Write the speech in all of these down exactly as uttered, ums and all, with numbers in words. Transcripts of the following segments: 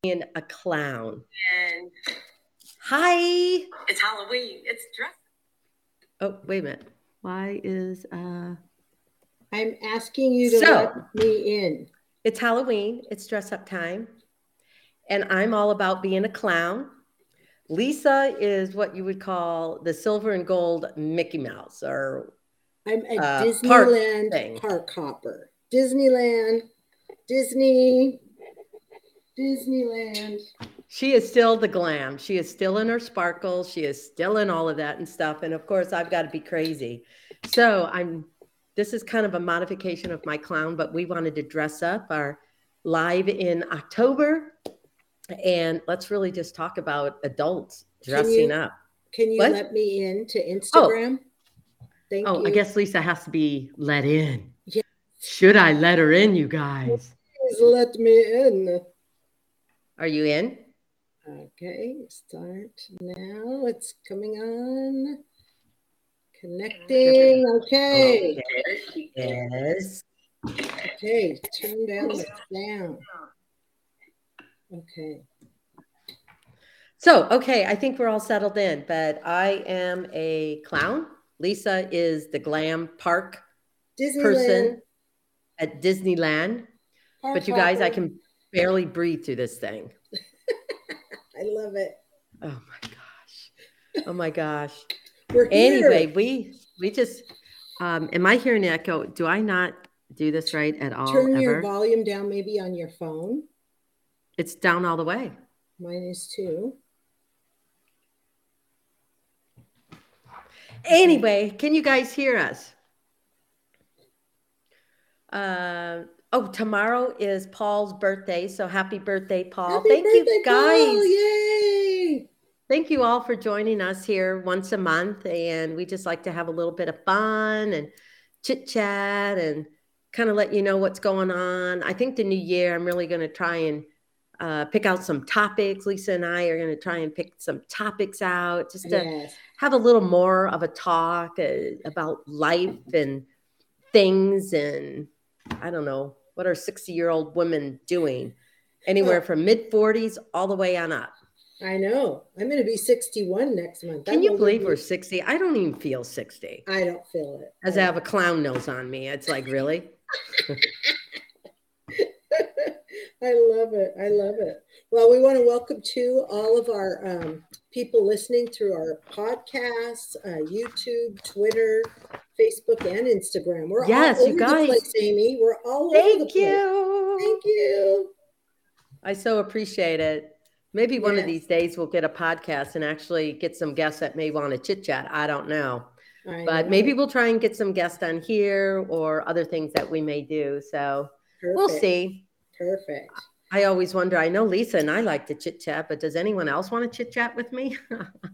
being a clown. And hi. It's Halloween. It's dress. Oh, wait a minute. Why is uh I'm asking you to so, let me in. It's Halloween. It's dress up time. And I'm all about being a clown. Lisa is what you would call the silver and gold Mickey Mouse, or I'm a uh, Disneyland park, park hopper. Disneyland, Disney, Disneyland. She is still the glam. She is still in her sparkles. She is still in all of that and stuff. And of course, I've got to be crazy. So I'm. This is kind of a modification of my clown, but we wanted to dress up our live in October. And let's really just talk about adults dressing can you, up. Can you what? let me in to Instagram? Oh, Thank oh you. I guess Lisa has to be let in. Yes. Should I let her in, you guys? Please let me in. Are you in? Okay, start now. It's coming on. Connecting. Okay. okay. Yes. Okay, turn down the sound. Okay. So, okay, I think we're all settled in, but I am a clown. Lisa is the glam park Disneyland. person at Disneyland. Park but you guys, hopper. I can barely breathe through this thing. I love it. Oh my gosh. Oh my gosh. We're here. Anyway, we we just um am I hearing an echo? Do I not do this right at all? Turn ever? your volume down maybe on your phone. It's down all the way. Mine is too. Anyway, can you guys hear us? Uh, oh, tomorrow is Paul's birthday, so happy birthday, Paul. Happy Thank birthday, you, guys. Paul. Yay! Thank you all for joining us here once a month, and we just like to have a little bit of fun and chit chat and kind of let you know what's going on. I think the new year, I'm really going to try and uh, pick out some topics. Lisa and I are going to try and pick some topics out just to Yes. have a little more of a talk uh, about life and things, and I don't know, what are sixty-year-old women doing? Anywhere Oh. from mid forties all the way on up. I know. I'm going to be sixty-one next month. Can you believe we're sixty? I don't even feel sixty. I don't feel it. As I have a clown nose on me. It's like, really? I love it. I love it. Well, we want to welcome to all of our um, people listening through our podcasts, uh, YouTube, Twitter, Facebook, and Instagram. We're yes, all over you guys. the place, Amy. We're all Thank over the place. you. Thank you. I so appreciate it. Maybe one yes. of these days we'll get a podcast and actually get some guests that may want to chit chat. I don't know. I but know. maybe we'll try and get some guests on here or other things that we may do. So Perfect. We'll see. Perfect. I always wonder, I know Lisa and I like to chit chat, but does anyone else want to chit chat with me?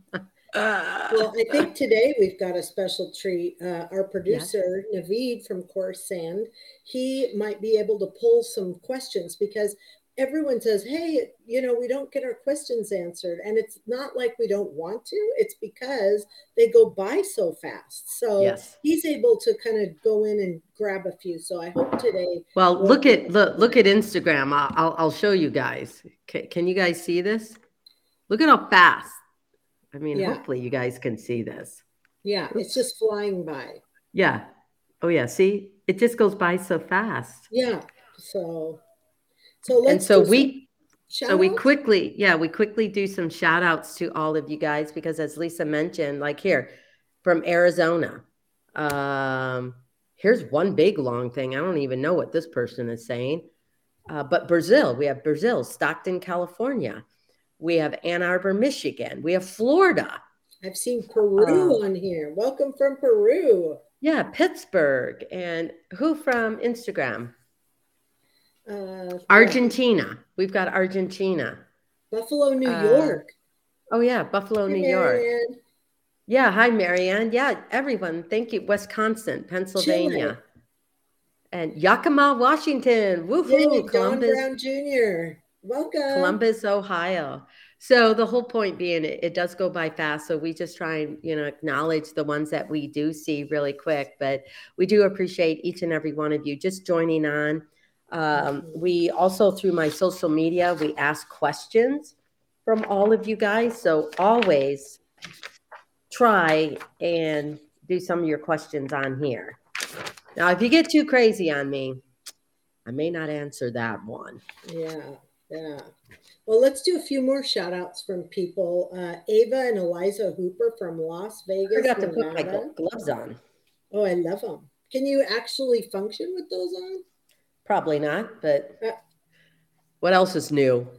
Well, I think today we've got a special treat. Uh, our producer, yes. Naveed from Corsand, he might be able to pull some questions because everyone says, hey, you know, we don't get our questions answered. And it's not like we don't want to. It's because they go by so fast. So yes. he's able to kind of go in and grab a few. So I hope today. Well, look at look, look at Instagram. I'll, I'll, I'll show you guys. Can, can you guys see this? Look at how fast. I mean, yeah. hopefully you guys can see this. Yeah, it's just flying by. Yeah. Oh, yeah. See, it just goes by so fast. Yeah. So. So let's and so we so outs? we quickly yeah we quickly do some shout outs to all of you guys because as Lisa mentioned, like here from Arizona, um here's one big long thing. I don't even know what this person is saying, uh, but Brazil, we have Brazil, Stockton, California, we have Ann Arbor, Michigan, we have Florida. I've seen Peru uh, on here. Welcome from Peru. Yeah, Pittsburgh. And who from Instagram? Uh, Argentina. We've got Argentina. Buffalo, New uh, York. Oh, yeah. Buffalo, hey, New Marianne. York. Yeah. Hi, Marianne. Yeah. Everyone. Thank you. Wisconsin, Pennsylvania. Chile. And Yakima, Washington. Woohoo. Yay, Columbus. Don Brown Junior Welcome. Columbus, Ohio. So the whole point being it, it does go by fast. So we just try and, you know, acknowledge the ones that we do see really quick. But we do appreciate each and every one of you just joining on. Um, we also, through my social media, we ask questions from all of you guys. So always try and do some of your questions on here. Now, if you get too crazy on me, I may not answer that one. Yeah, yeah. Well, let's do a few more shout outs from people. Uh, Ava and Eliza Hooper from Las Vegas, I forgot to Nevada. put my gloves on. Oh, I love them. Can you actually function with those on? Probably not, but uh, what else is new?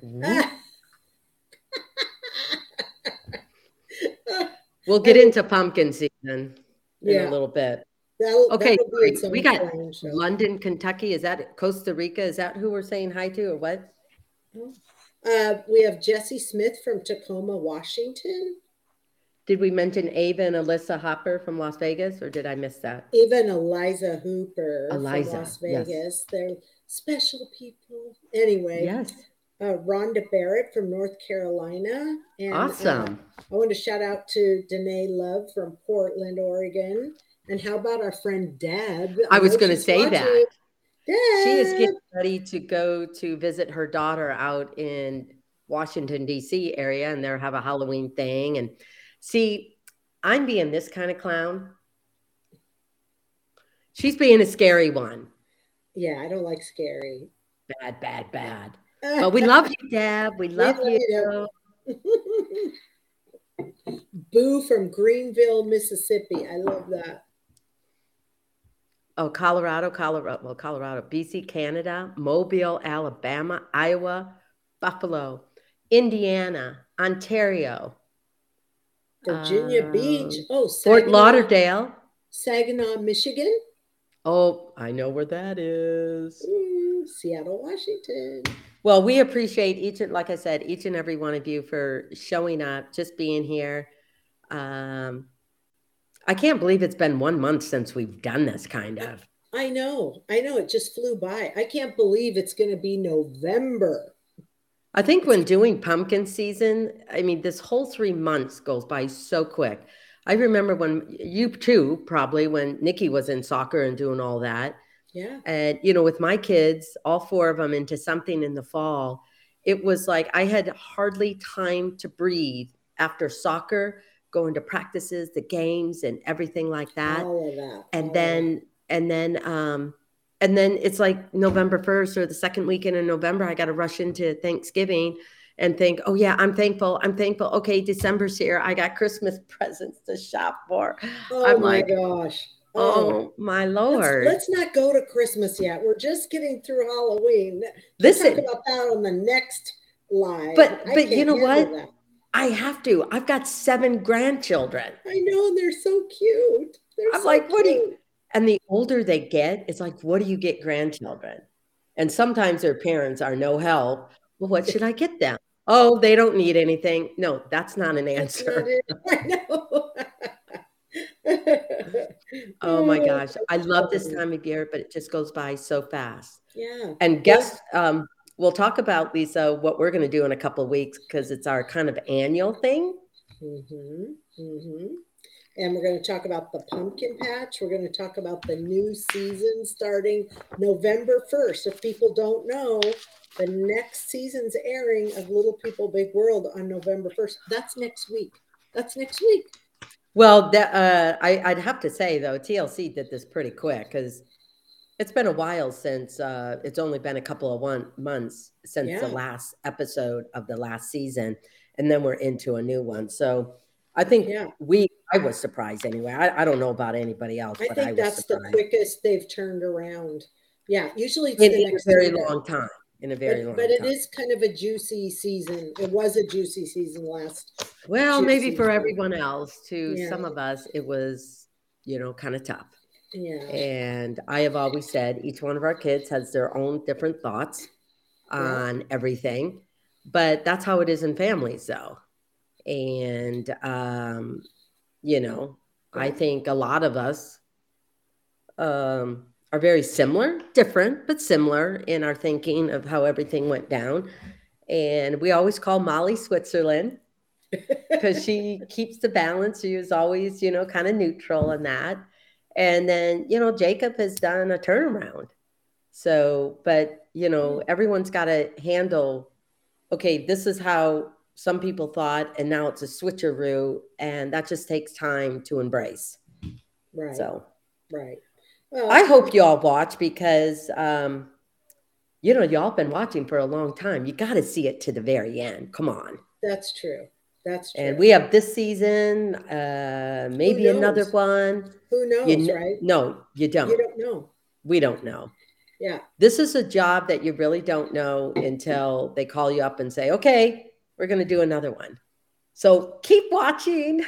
We'll get into pumpkin season in yeah. a little bit. That'll, okay, that'll we got London, Kentucky. Is that Costa Rica? Is that who we're saying hi to or what? Uh, we have Jesse Smith from Tacoma, Washington. Did we mention Ava and Alyssa Hopper from Las Vegas, or did I miss that? Ava and Eliza Hooper Eliza, from Las Vegas. Yes. They're special people. Anyway. Yes. Uh, Rhonda Barrett from North Carolina. And, awesome. Uh, I want to shout out to Danae Love from Portland, Oregon. And how about our friend Deb? I, I was going to say watching. that. Deb. She is getting ready to go to visit her daughter out in Washington, D C area, and they'll have a Halloween thing. And see, I'm being this kind of clown. She's being a scary one. Yeah, I don't like scary. Bad, bad, bad. But we love you, Deb. We love, we love you. you. Boo from Greenville, Mississippi. I love that. Oh, Colorado, Colorado, well, Colorado, B C, Canada, Mobile, Alabama, Iowa, Buffalo, Indiana, Ontario, Virginia um, Beach, oh, Saginaw, Fort Lauderdale, Saginaw, Michigan. Oh, I know where that is. Mm, Seattle, Washington. Well, we appreciate each, like I said, each and every one of you for showing up, just being here. Um, I can't believe it's been one month since we've done this kind of. I know. I know. It just flew by. I can't believe it's going to be November. I think when doing pumpkin season, I mean, this whole three months goes by so quick. I remember when you too, probably when Nikki was in soccer and doing all that. Yeah. And, you know, with my kids, all four of them into something in the fall, it was like I had hardly time to breathe after soccer, going to practices, the games and everything like that. All of that. And all then, that. and then, um, and then it's like November first or the second weekend in November, I got to rush into Thanksgiving and think, oh yeah, I'm thankful. I'm thankful. Okay, December's here. I got Christmas presents to shop for. Oh I'm my like, gosh. Oh, oh my Lord. Let's, let's not go to Christmas yet. We're just getting through Halloween. We'll Listen, talk about that on the next live. But but you know what? That. I have to. I've got seven grandchildren. I know, and they're so cute. They're I'm so like, cute. what do you? And the older they get, it's like, what do you get grandchildren? And sometimes their parents are no help. Well, what should I get them? Oh, they don't need anything. No, that's not an answer. Not I know. Oh my gosh. I love this time of year, but it just goes by so fast. Yeah. And guess, um, we'll talk about, Lisa, what we're going to do in a couple of weeks because it's our kind of annual thing. Mm-hmm. Mm-hmm. And we're going to talk about the pumpkin patch. We're going to talk about the new season starting November first. If people don't know, the next season's airing of Little People, Big World on November first. That's next week. That's next week. Well, that, uh, I, I'd have to say, though, T L C did this pretty quick because it's been a while since uh, it's only been a couple of one months since yeah. the last episode of the last season. And then we're into a new one. So I think yeah. we, I was surprised anyway. I, I don't know about anybody else. I but think I was that's surprised. the quickest they've turned around. Yeah. Usually it's in, the in next a very year. long time. In a very but, long but time. But it is kind of a juicy season. It was a juicy season last. Well, maybe season. for everyone else. To yeah. some of us, it was, you know, kind of tough. Yeah. And I have always said each one of our kids has their own different thoughts on yeah. everything. But that's how it is in families, though. And, um, you know, yeah. I think a lot of us um, are very similar, different, but similar in our thinking of how everything went down. And we always call Molly Switzerland because she keeps the balance. She was always, you know, kind of neutral in that. And then, you know, Jacob has done a turnaround. So, but you know, everyone's got to handle, okay, this is how some people thought, and now it's a switcheroo, and that just takes time to embrace. Right. So, right. Well, I hope you all watch because, um, you know, y'all been watching for a long time. You got to see it to the very end. Come on. That's true. That's true. And we have this season, uh, maybe another one. Who knows, you, right? No, you don't. You don't know. We don't know. Yeah. This is a job that you really don't know until they call you up and say, okay, we're going to do another one. So keep watching.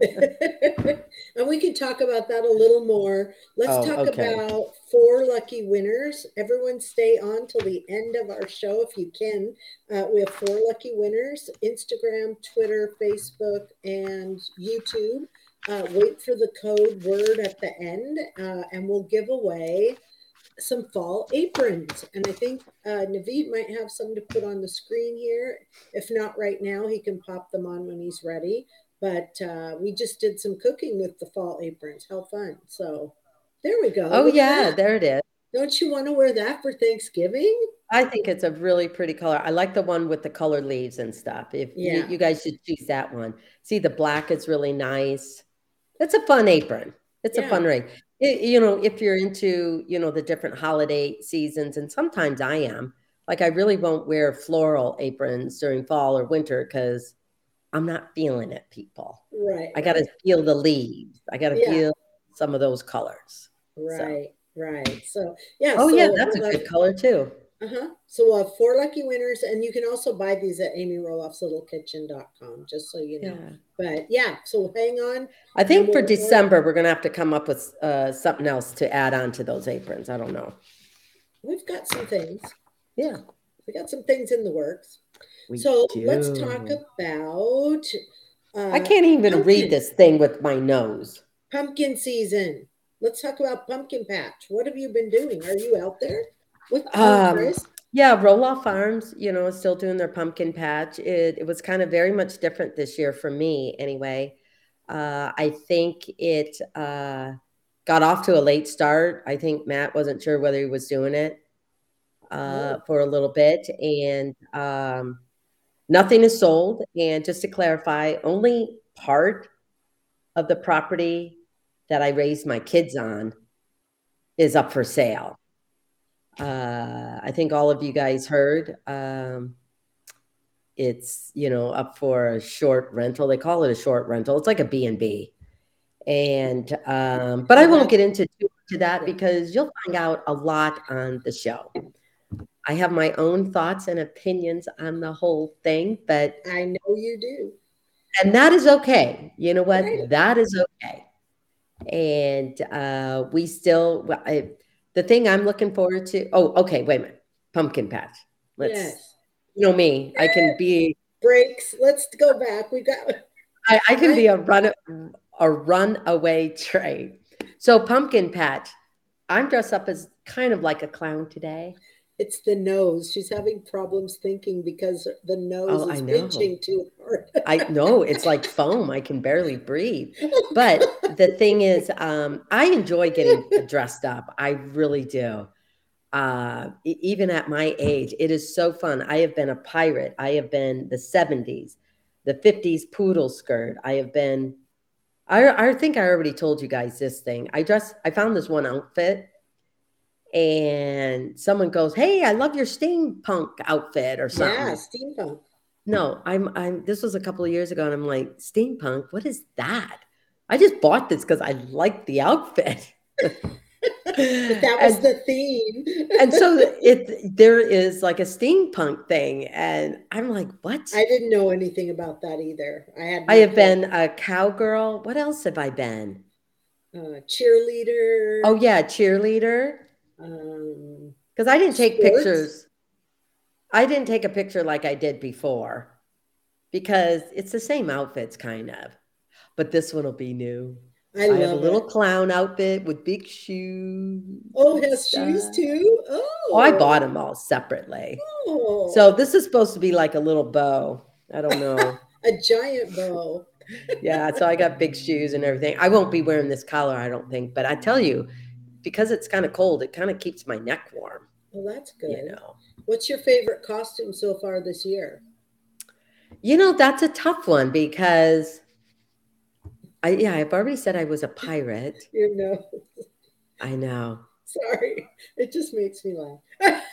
And we can talk about that a little more. Let's oh, talk okay. about four lucky winners. Everyone stay on till the end of our show if you can. Uh, we have four lucky winners, Instagram, Twitter, Facebook, and YouTube. Uh, wait for the code word at the end, uh, and we'll give away some fall aprons. And I think uh, Naveed might have some to put on the screen here. If not right now, he can pop them on when he's ready. But uh, we just did some cooking with the fall aprons. How fun. So there we go. Oh, Look yeah, there it is. Don't you want to wear that for Thanksgiving? I think it's a really pretty color. I like the one with the colored leaves and stuff. If yeah. you, you guys should choose that one. See, the black is really nice. It's a fun apron. It's yeah. a fun ring. It, you know, if you're into, you know, the different holiday seasons, and sometimes I am, like I really won't wear floral aprons during fall or winter because I'm not feeling it, people. Right. I got to right. feel the leaves. I got to yeah. feel some of those colors. Right, so. right. So, yeah. Oh, so yeah, that's a like, good color too. Uh-huh. So we'll have four lucky winners, and you can also buy these at amy roloff's little kitchen dot com, just so you know. Yeah. But yeah, so hang on. I think we'll for December, work. we're going to have to come up with uh, something else to add on to those aprons. I don't know. We've got some things. Yeah. We got some things in the works. We so do. let's talk about. Uh, I can't even pumpkin. read this thing with my nose. Pumpkin season. Let's talk about pumpkin patch. What have you been doing? Are you out there? With um, yeah, Roloff Farms, you know, is still doing their pumpkin patch. It, it was kind of very much different this year for me anyway. Uh, I think it uh, got off to a late start. I think Matt wasn't sure whether he was doing it uh, oh. for a little bit. And um, nothing is sold. And just to clarify, only part of the property that I raised my kids on is up for sale. Uh, I think all of you guys heard um, it's, you know, up for a short rental. They call it a short rental. It's like a B and B. And, um, but I won't get into too much of that because you'll find out a lot on the show. I have my own thoughts and opinions on the whole thing, but I know you do. And that is okay. You know what? Right. That is okay. And uh, we still, I, the thing I'm looking forward to, oh, okay, wait a minute. Pumpkin patch. Let's, yes. You know me, I can be. Breaks. Let's go back. We got. I, I can be a run, a runaway train. So pumpkin patch, I'm dressed up as kind of like a clown today. It's the nose. She's having problems thinking because the nose oh, is pinching too hard. I know. It's like foam. I can barely breathe. But the thing is, um, I enjoy getting dressed up. I really do. Uh, even at my age, it is so fun. I have been a pirate. I have been the seventies, the fifties poodle skirt. I have been, I, I think I already told you guys this thing. I dress, I found this one outfit. And someone goes, "Hey, I love your steampunk outfit," or something. Yeah, steampunk. No, I'm. I'm. This was a couple of years ago, and I'm like, "Steampunk? What is that?" I just bought this because I liked the outfit. But that was and, the theme. And so it there is like a steampunk thing, and I'm like, "What?" I didn't know anything about that either. I had. I have been a cowgirl. What else have I been? Uh, cheerleader. Oh yeah, cheerleader. Um, because I didn't take sports? pictures. I didn't take a picture like I did before because it's the same outfits kind of, but this one will be new. I, I love have a little it. clown outfit with big shoes. Oh, it has shoes too? Oh. oh, I bought them all separately. Oh. So this is supposed to be like a little bow. I don't know. A giant bow. Yeah, so I got big shoes and everything. I won't be wearing this collar, I don't think, but I tell you, because it's kind of cold, it kind of keeps my neck warm. Well, that's good. You know, what's your favorite costume so far this year? You know, that's a tough one because I yeah, I've already said I was a pirate. You know, I know. sorry, it just makes me laugh.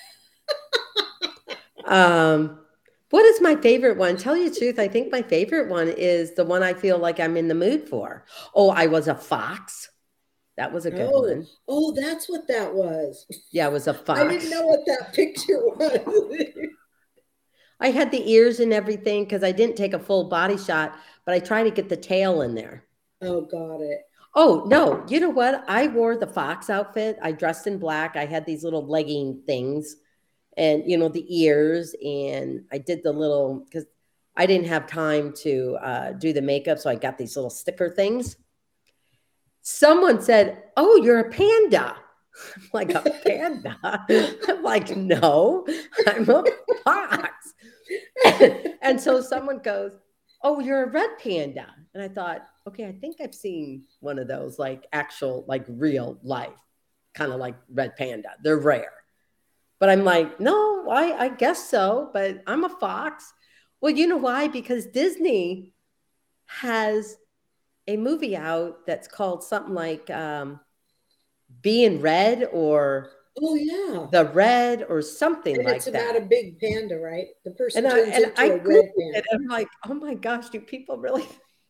Um, what is my favorite one? Tell you the truth, I think my favorite one is the one I feel like I'm in the mood for. Oh, I was a fox. That was a good Oh, one. oh, that's what that was. Yeah, I was a I didn't fox. know what that picture was. I had the ears and everything because I didn't take a full body shot, but I tried to get the tail in there. Oh, got it. Oh, no. You know what? I wore the fox outfit. I dressed in black. I had these little legging things and, you know, the ears. And I did the little, because I didn't have time to uh, do the makeup. So I got these little sticker things. Someone said, "Oh, you're a panda." I'm like, "A panda?" I'm like, "No, I'm a fox." And so someone goes, "Oh, you're a red panda." And I thought, okay, I think I've seen one of those, like actual, like real life, kind of like red panda. They're rare. But I'm like, no, I, I guess so, but I'm a fox. Well, you know why? Because Disney has a movie out that's called something like um, Being Red or Oh, yeah. The Red or something And like it's about that. a big panda, right? The person And I turns and into I a red Googled panda. it. I'm like, oh my gosh, do people really?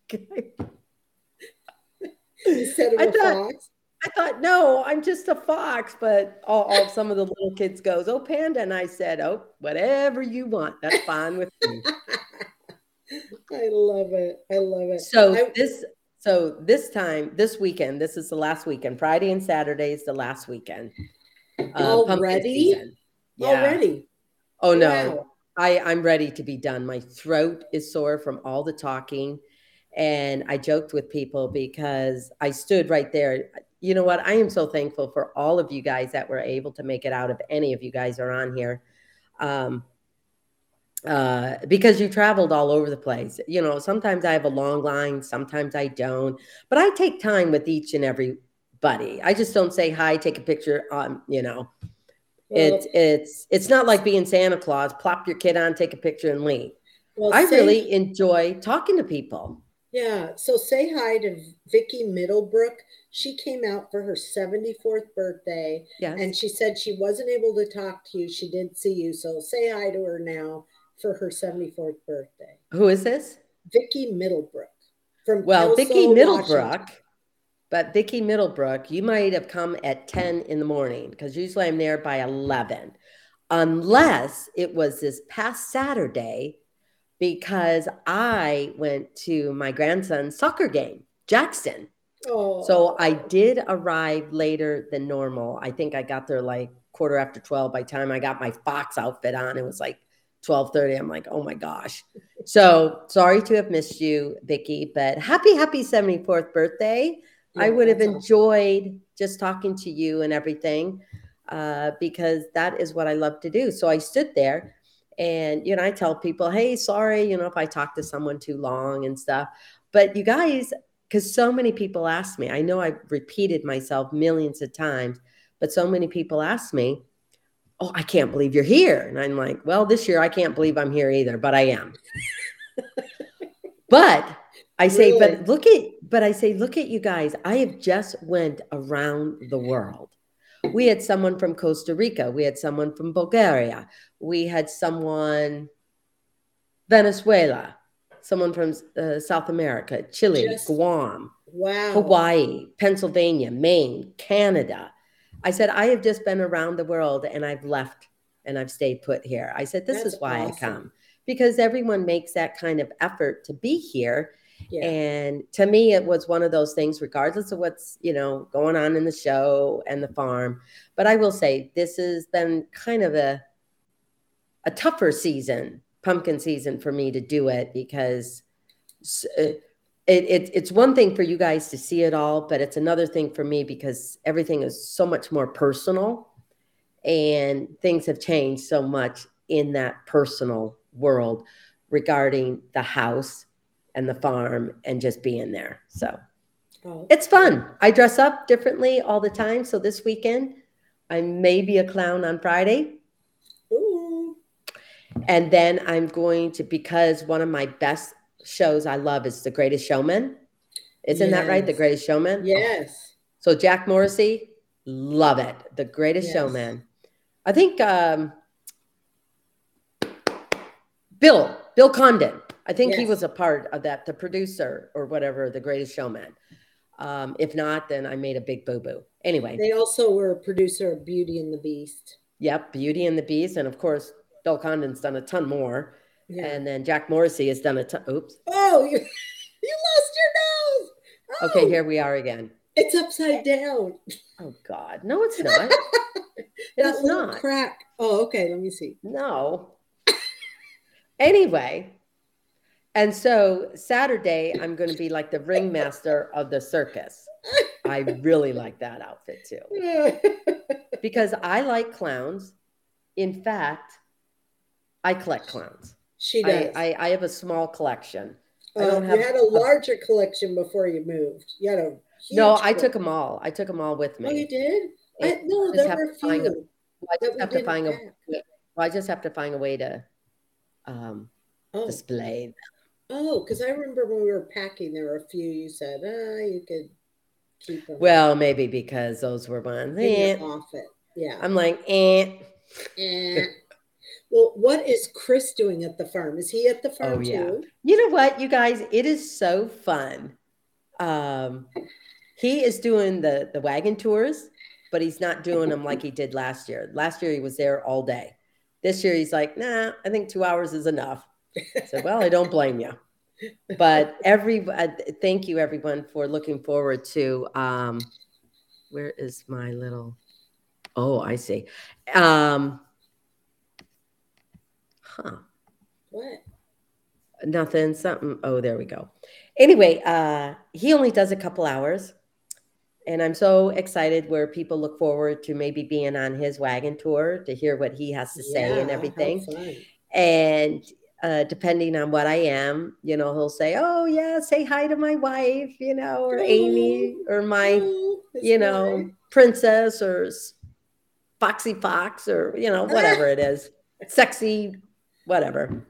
Instead of I a thought fox. I thought no, I'm just a fox. But all, all some of the little kids goes, "Oh, panda," and I said, "Oh, whatever you want, that's fine with me." I love it. I love it. So I this so this time this weekend, this is the last weekend. Friday and Saturday is the last weekend. Uh, pumpkin already, season. Yeah. already. Oh no, Wow. I I'm ready to be done. My throat is sore from all the talking, and I joked with people because I stood right there. You know what? I am so thankful for all of you guys that were able to make it out. If any of you guys are on here, um, uh, because you traveled all over the place. You know, sometimes I have a long line, sometimes I don't, but I take time with each and everybody. I just don't say hi, take a picture. Um, you know, it's Well, it's it's not like being Santa Claus. Plop your kid on, take a picture, and leave. well, I say really enjoy talking to people. yeah. So say hi to Vicky Middlebrook. She came out for her seventy-fourth birthday, and Yes. she said she wasn't able to talk to you. She did see you, so say hi to her now for her seventy-fourth birthday. Who is this? Vicky Middlebrook from Well, Vicky Kelso, Washington. Middlebrook, but Vicky Middlebrook, you might have come at ten in the morning because usually I'm there by eleven, unless it was this past Saturday because I went to my grandson's soccer game, Jackson. So I Oh, did arrive later than normal. I think I got there like quarter after twelve. By the time I got my Fox outfit on, it was like twelve thirty. I'm like, oh my gosh. So sorry to have missed you, Vicky, but happy, happy seventy-fourth birthday. I yeah, would have that's awesome. enjoyed just talking to you and everything uh, because that is what I love to do. So I stood there and, you know, I tell people, hey, sorry, you know, if I talk to someone too long and stuff. But you guys, because so many people ask me, I know I've repeated myself millions of times, but so many people ask me, oh, I can't believe you're here. And I'm like, well, this year I can't believe I'm here either, but I am. But I say, Really? but look at, but I say, look at you guys. I have just went around the world. We had someone from Costa Rica. We had someone from Bulgaria. We had someone Venezuela, someone from uh, South America, Chile, Just Guam, wow. Hawaii, Pennsylvania, Maine, Canada. I said, I have just been around the world and I've left and I've stayed put here. I said, this That's is why I awesome. come because everyone makes that kind of effort to be here. Yeah. And to me, it was one of those things, regardless of what's, you know, going on in the show and the farm. But I will say this has been kind of a, a tougher season, pumpkin season for me to do it because it, it, it's one thing for you guys to see it all, but it's another thing for me because everything is so much more personal and things have changed so much in that personal world regarding the house and the farm and just being there. So Oh, it's fun. I dress up differently all the time. So this weekend, I may be a clown on Friday. Ooh. And then I'm going to, because one of my best shows I love is The Greatest Showman. Isn't yes. that right? The Greatest Showman? Yes. So Jack Morrissey, love it. The Greatest yes. Showman. I think um, Bill, Bill Condon. I think yes. he was a part of that, the producer or whatever, The Greatest Showman. Um, if not, then I made a big boo-boo. Anyway. They also were a producer of Beauty and the Beast. Yep, Beauty and the Beast. And of course, Bill Condon's done a ton more. Yeah. And then Jack Morrissey has done a ton. Oops. Oh, you, you lost your nose. Oh, okay, here we are again. It's upside down. Oh, God. No, it's not. It's not. Crack. Oh, okay. Let me see. No. Anyway. And so Saturday, I'm going to be like the ringmaster of the circus. I really like that outfit too. Because I like clowns. In fact, I collect clowns. She does. I, I, I have a small collection. I don't um, have you had a larger a, collection before you moved. You had a huge No, I one. took them all. I took them all with me. Oh, you did? I, no, there were a few. A, well, I just have to find a. Well, I just have to find a way to um, oh. display them. Oh, because I remember when we were packing, there were a few you said, ah, you could keep them. Well, maybe because those were ones. Eh. Off it. Yeah. I'm like, eh. eh. Well, what is Chris doing at the farm? Is he at the farm oh, yeah. too? You know what, you guys? It is so fun. Um, he is doing the, the wagon tours, but he's not doing them like he did last year. Last year, he was there all day. This year, he's like, nah, I think two hours is enough. I said, well, I don't blame you. But every uh, thank you, everyone, for looking forward to, um, where is my little, oh, I see. Um, huh. What? Nothing, something. Oh, there we go. Anyway, uh, he only does a couple hours. And I'm so excited where people look forward to maybe being on his wagon tour to hear what he has to say yeah, and everything. And uh, depending on what I am, you know, he'll say, oh, yeah, say hi to my wife, you know, or oh, Amy, or my, oh, you know, wife. Princess, or Foxy Fox, or, you know, whatever it is. Sexy, whatever.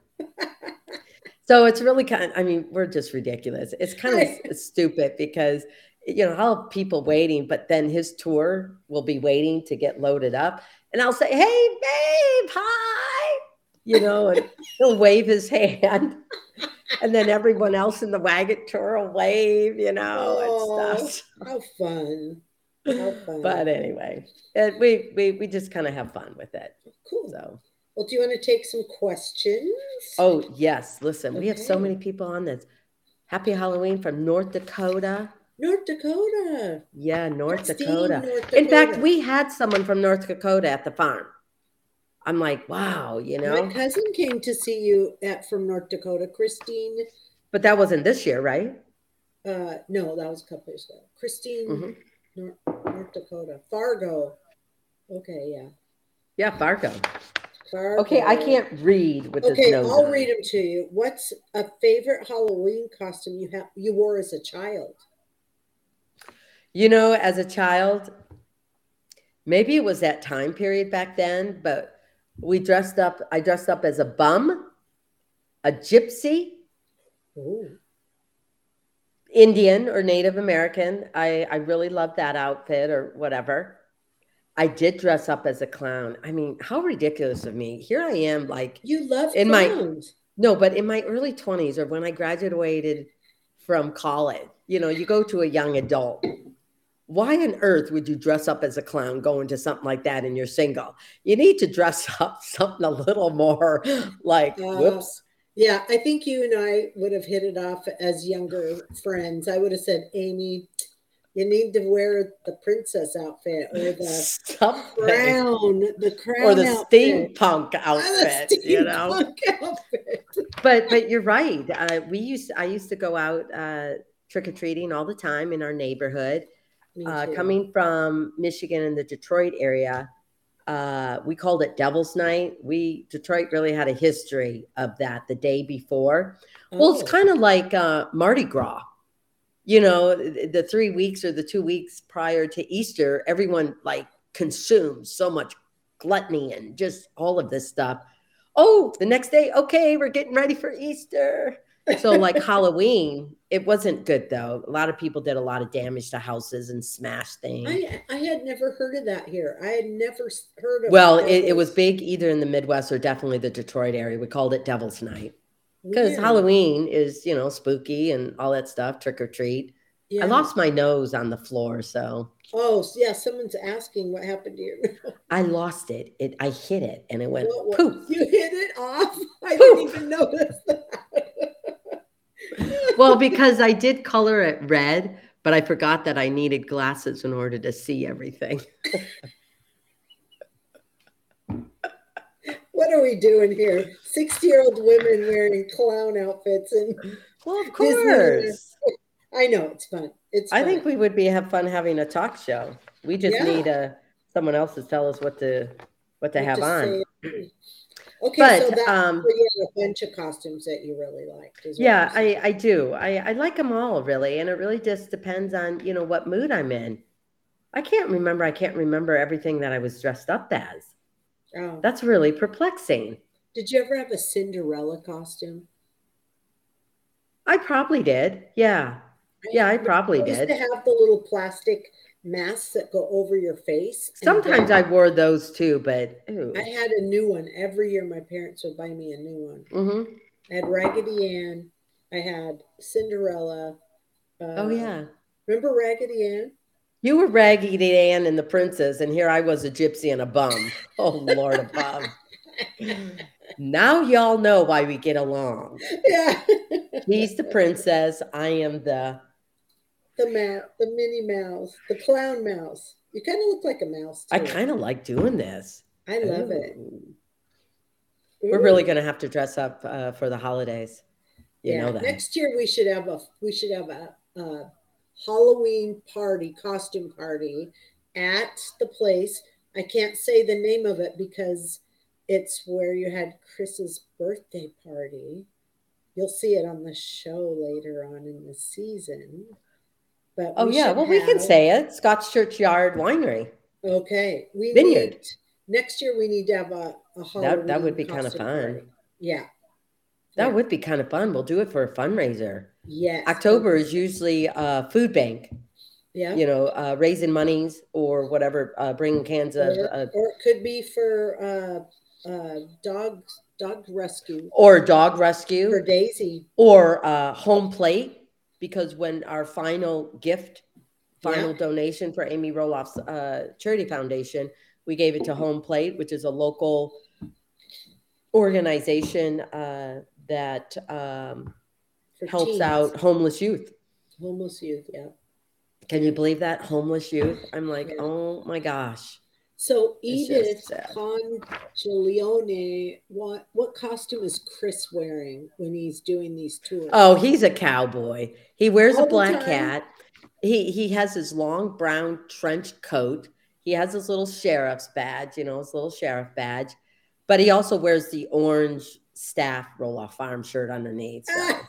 So it's really kind of, I mean, we're just ridiculous. It's kind of stupid because, you know, I'll have people waiting, but then his tour will be waiting to get loaded up. And I'll say, hey, babe, hi. You know, and he'll wave his hand. And then everyone else in the wagon tour will wave, you know, oh, and stuff. How fun. How fun. But anyway, it, we, we, we just kind of have fun with it. Cool. So. Well, do you want to take some questions? Oh, yes. Listen, okay. We have so many people on this. Happy Halloween from North Dakota. North Dakota. Yeah, North Christine, Dakota. North Dakota. In fact, we had someone from North Dakota at the farm. I'm like, wow, you know. My cousin came to see you at from North Dakota, Christine. But that wasn't this year, right? Uh, no, that was a couple years ago. Christine, mm-hmm. North, North Dakota. Fargo. Okay, yeah. Yeah, Fargo. Fargo. Okay, I can't read with this Okay, nose I'll on. read them to you. What's a favorite Halloween costume you have you wore as a child? You know, as a child, maybe it was that time period back then, but we dressed up, I dressed up as a bum, a gypsy, Ooh. Indian or Native American. I, I really loved that outfit or whatever. I did dress up as a clown. I mean, how ridiculous of me. Here I am, like you love in clowns. my no, but in my early twenties or when I graduated from college, you know, you go to a young adult. Why on earth would you dress up as a clown going to something like that and you're single? You need to dress up something a little more like, uh, whoops. Yeah, I think you and I would have hit it off as younger friends. I would have said, Amy, you need to wear the princess outfit or the something. crown, the crown or the outfit. steampunk outfit, the you know. steampunk outfit. But but you're right. Uh, we used I used to go out uh, trick or treating all the time in our neighborhood. Uh, coming from Michigan and the Detroit area, uh, we called it Devil's Night. We Detroit really had a history of that the day before. Oh. Well, it's kind of like uh, Mardi Gras. You know, the, the three weeks or the two weeks prior to Easter, everyone like consumed so much gluttony and just all of this stuff. Oh, the next day, okay, we're getting ready for Easter. So like Halloween, it wasn't good though. A lot of people did a lot of damage to houses and smashed things. I, I had never heard of that here. I had never heard of Well, it, it was big either in the Midwest or definitely the Detroit area. We called it Devil's Night because Weird. Halloween is, you know, spooky and all that stuff, trick or treat. Yeah. I lost my nose on the floor, so. Oh, yeah, someone's asking what happened to you. I lost it. It I hit it and it went What- what- poof. You hit it off? I Poof. didn't even notice that. Well, because I did color it red, but I forgot that I needed glasses in order to see everything. What are we doing here? sixty-year-old women wearing clown outfits and Well, of Disneyland. course. I know it's fun. It's I fun. think we would be have fun having a talk show. We just Yeah. need uh, someone else to tell us what to what to What have to on. say. Okay, But, so that's um, so you have a bunch of costumes that you really liked. Is what Yeah, you're saying. I, I do. I, I like them all really, and it really just depends on, you know, what mood I'm in. I can't remember. I can't remember everything that I was dressed up as. Oh. That's really perplexing. Did you ever have a Cinderella costume? I probably did. Yeah. Yeah, I probably I used did. to have the little plastic masks that go over your face. and Sometimes then I wore those too, but ooh. I had a new one every year. My parents would buy me a new one. Mm-hmm. I had Raggedy Ann. I had Cinderella. Uh, Oh yeah. Remember Raggedy Ann? You were Raggedy Ann and the princess, and here I was a gypsy and a bum. Oh Lord above. Now y'all know why we get along. Yeah. He's the princess. I am the The mouse, the Minnie Mouse, the clown mouse. You kind of look like a mouse too. I kind of like doing this. I love it. Ooh. We're really Ooh. gonna have to dress up uh, for the holidays. You yeah. know that. Next year we should have a we should have a, a Halloween party, costume party at the place. I can't say the name of it because it's where you had Chris's birthday party. You'll see it on the show later on in the season. But Oh we yeah, should well we can have- say it. Scotch Churchyard Winery. Okay, we Vineyard. need next year. We need to have a, a Halloween. that would be kinda costume fun. party. Yeah, That Yeah. would be kind of fun. We'll do it for a fundraiser. yes. October is usually a food bank, Yeah, you know, uh, raising monies or whatever, uh, bringing cans of, or, uh, or it could be for uh, uh, dog dog rescue or dog for rescue Daisy. or uh, home plate. Because when our final gift, final Yeah. donation for Amy Roloff's uh, charity foundation, we gave it to Home Plate, which is a local organization uh, that um, For helps teens. out homeless youth. homeless youth. Yeah. Can you believe that? Homeless youth. I'm like, Yeah. oh my gosh. So It's just Edith sad. Congiglione, what what costume is Chris wearing when he's doing these tours? Oh, he's a cowboy. He wears All a the black time? hat. He he has his long brown trench coat. He has his little sheriff's badge, you know, his little sheriff badge. But he also wears the orange staff roll-off farm shirt underneath. So.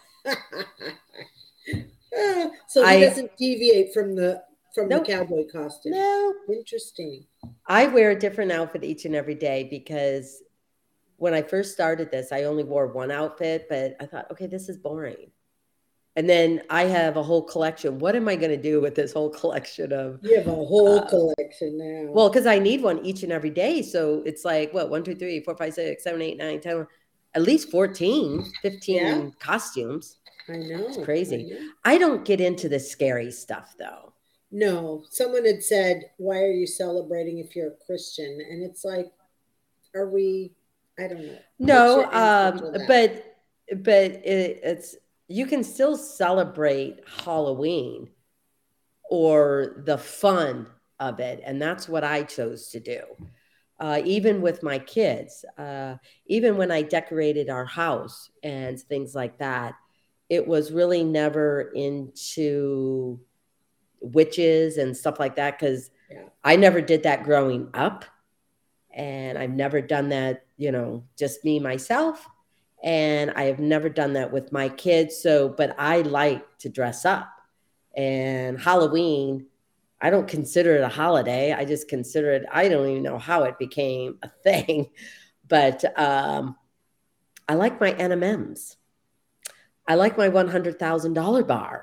Ah, so he I- doesn't deviate from the from Nope. the cowboy costume. No, Interesting. I wear a different outfit each and every day because when I first started this, I only wore one outfit, but I thought, okay, this is boring. And then I have a whole collection. What am I going to do with this whole collection of? You have a whole Uh, collection now. Well, because I need one each and every day. So it's like, what, one, two, three, four, five, six, seven, eight, nine, ten, at least fourteen, fifteen Yeah. costumes. I know. It's crazy. I know. I don't get into the scary stuff though. No, someone had said, "Why are you celebrating if you're a Christian?" And it's like, are we? I don't know. No, What's your answer um, to that? but but it, it's you can still celebrate Halloween or the fun of it, and that's what I chose to do. Uh, even with my kids, uh, even when I decorated our house and things like that, it was really never into witches and stuff like that because Yeah. I never did that growing up. And I've never done that, you know, just me, myself. And I have never done that with my kids. So, but I like to dress up. And Halloween, I don't consider it a holiday. I just consider it, I don't even know how it became a thing. But um, I like my M and M's. I like my one hundred thousand dollars bar.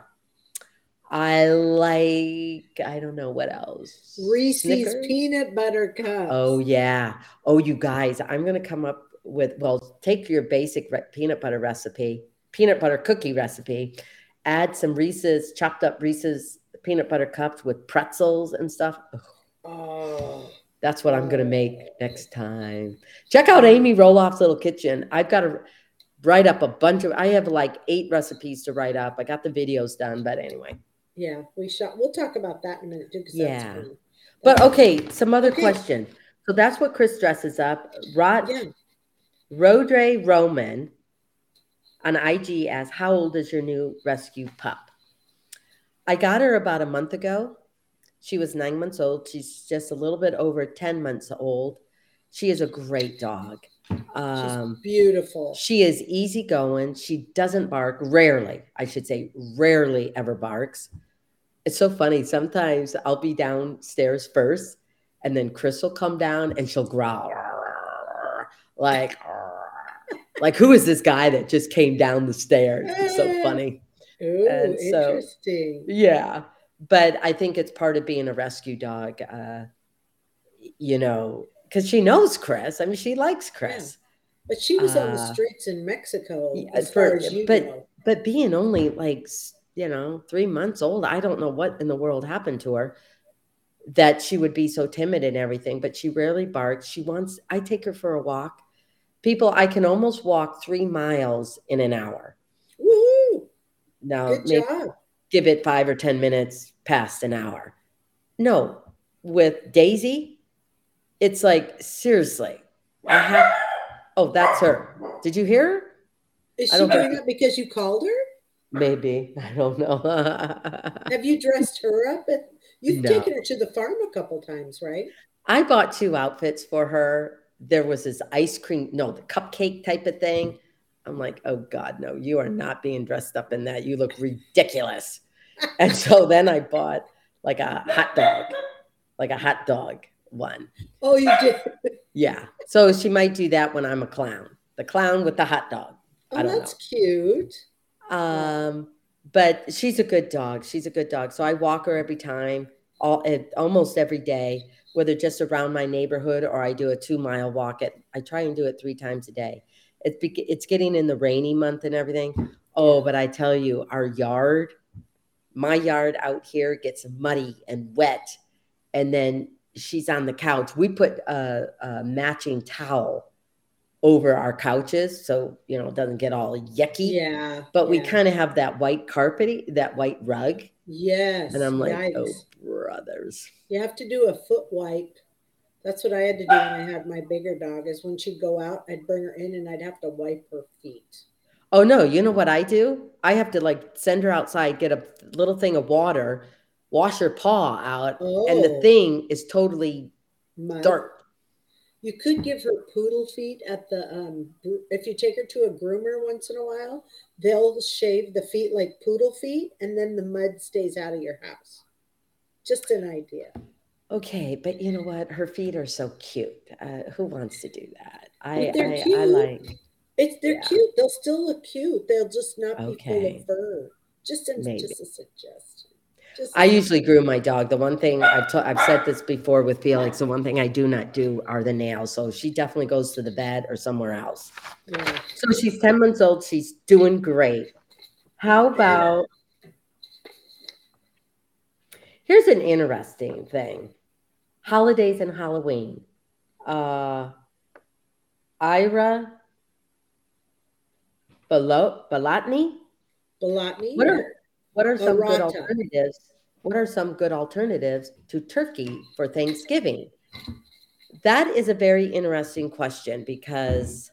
I like, I don't know what else. Reese's Snickers? peanut butter cups. Oh, yeah. Oh, you guys, I'm going to come up with, well, take your basic re- peanut butter recipe, peanut butter cookie recipe, add some Reese's, chopped up Reese's peanut butter cups with pretzels and stuff. Oh, that's what I'm going to make next time. Check out Amy Roloff's Little Kitchen. I've got to write up a bunch of, I have like eight recipes to write up. I got the videos done, but anyway. Yeah, we shot. We'll talk about that in a minute too. Yeah. That's but okay, some other okay. question. So that's what Chris dresses up. Rod, yeah. Rodre Roman on I G asks, how old is your new rescue pup? I got her about a month ago. She was nine months old. She's just a little bit over ten months old. She is a great dog. Um, She's beautiful. She is easygoing. She doesn't bark. Rarely, I should say, rarely ever barks. It's so funny. Sometimes I'll be downstairs first, and then Chris will come down and she'll growl. Like, like who is this guy that just came down the stairs? It's so funny. Ooh, and so, interesting. Yeah. But I think it's part of being a rescue dog, uh, you know, because she knows Chris. I mean, she likes Chris. Yeah. But she was uh, on the streets in Mexico, as for, far as you but, know. But being only like, you know, three months old, I don't know what in the world happened to her that she would be so timid and everything, but she rarely barks. She wants, I take her for a walk. People, I can almost walk three miles in an hour. Woo! Now, Good maybe job. Give it five or ten minutes past an hour. No, with Daisy, it's like, seriously, I have, oh, that's her. Did you hear her? Is she doing it because you called her? Maybe. I don't know. Have you dressed her up? You've No. taken her to the farm a couple times, right? I bought two outfits for her. There was this ice cream, no, the cupcake type of thing. I'm like, oh God, no, you are not being dressed up in that. You look ridiculous. And so then I bought like a hot dog, like a hot dog one. Oh, you did? Yeah. So she might do that when I'm a clown, the clown with the hot dog. Oh, I don't that's know. cute. Um, but she's a good dog. She's a good dog. So I walk her every time, all almost every day, whether just around my neighborhood or I do a two mile walk. At I try and do it three times a day. It's it's getting in the rainy month and everything. Oh, but I tell you, our yard, my yard out here gets muddy and wet, and then she's on the couch. We put a, a matching towel over our couches, so you know it doesn't get all yucky. Yeah. But yeah. we kind of have that white carpet, that white rug. Yes. And I'm like, yikes. oh, brothers. You have to do a foot wipe. That's what I had to do when I had my bigger dog, is when she'd go out, I'd bring her in and I'd have to wipe her feet. Oh, no. You know what I do? I have to like send her outside, get a little thing of water, wash her paw out. Oh. And the thing is totally Mud. dirt. You could give her poodle feet at the, um, if you take her to a groomer once in a while, they'll shave the feet like poodle feet, and then the mud stays out of your house. Just an idea. Okay, but you know what? Her feet are so cute. Uh, who wants to do that? I, they're I, cute. I like. It's they're yeah. cute. They'll still look cute. They'll just not be Okay. full of fur. Just a, Maybe. just a suggestion. Just I usually groom my dog. The one thing I've t- I've said this before with Felix. The one thing I do not do are the nails. So she definitely goes to the vet or somewhere else. Yeah. So she's ten months old. She's doing great. How about? Here's an interesting thing. Holidays and Halloween. Uh, Ira Balo- Balatny? Balatny. What are what are some good Arata. alternatives? What are some good alternatives to turkey for Thanksgiving? That is a very interesting question because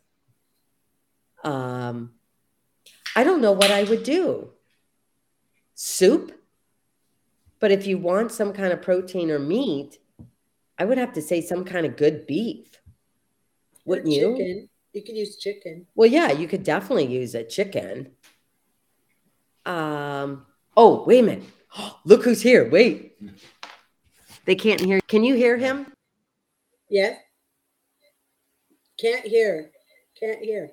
um, I don't know what I would do. Soup? But if you want some kind of protein or meat, I would have to say some kind of good beef. Wouldn't you? Chicken. You could use chicken. Well, yeah, you could definitely use a chicken. Um. Oh, wait a minute. Look who's here. Wait. They can't hear. Can you hear him? Yes. Can't hear. Can't hear.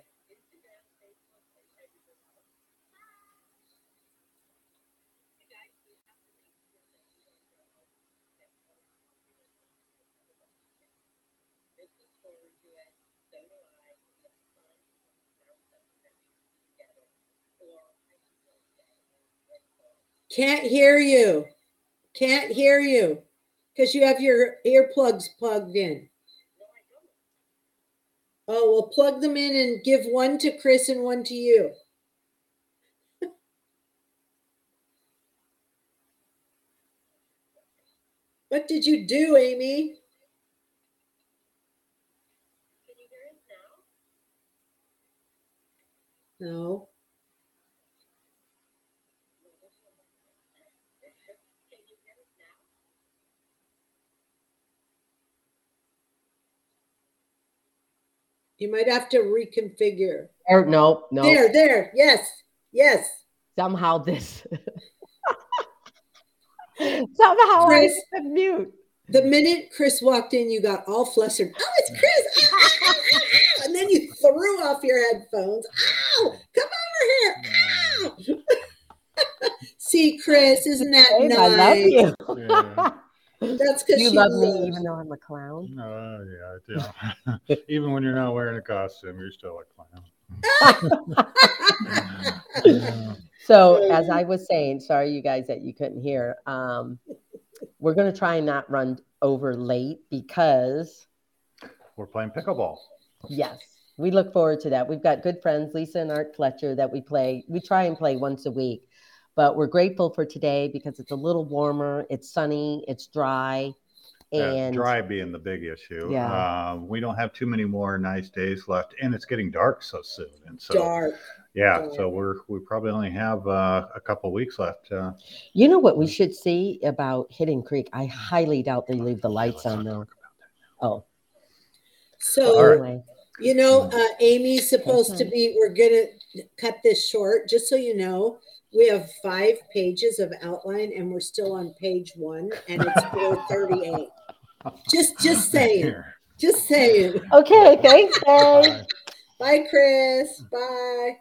Can't hear you. Can't hear you because you have your earplugs plugged in. Oh, well, plug them in and give one to Chris and one to you. What did you do, Amy? Can you hear us now? No. Can you hear us now? You might have to reconfigure. Or no, no. There, there. Yes, yes. Somehow this. Somehow Chris, I hit mute. The minute Chris walked in, you got all flustered. Oh, it's Chris. Ow, ow, ow, ow. And then you threw off your headphones. Ow, come over here. Ow. See, Chris, isn't that Babe, nice? I love you. Yeah. That's because You love me even though I'm a clown. Oh, yeah, yeah. Even when you're not wearing a costume, you're still a clown. Yeah. So as I was saying, sorry you guys that you couldn't hear. Um, we're going to try and not run over late because We're playing pickleball. yes, we look forward to that. We've got good friends, Lisa and Art Fletcher, that we play. We try and play once a week, but we're grateful for today because it's a little warmer. It's sunny. It's dry. Yeah, And dry being the big issue. Yeah. Um, we don't have too many more nice days left, and it's getting dark so soon. And so, Dark. yeah, dark. so we're we probably only have uh, a couple weeks left. Uh, you know what we should see about Hidden Creek? I highly doubt they leave the lights let's on not though. talk about that. Oh, So, All right. anyway. you know, uh, Amy's supposed to Okay. be, we're going to cut this short. Just so you know, we have five pages of outline and we're still on page one and it's four thirty-eight. Just, just saying. Here. Just saying. Okay, thanks, Dave. Bye. Bye, Chris. Bye.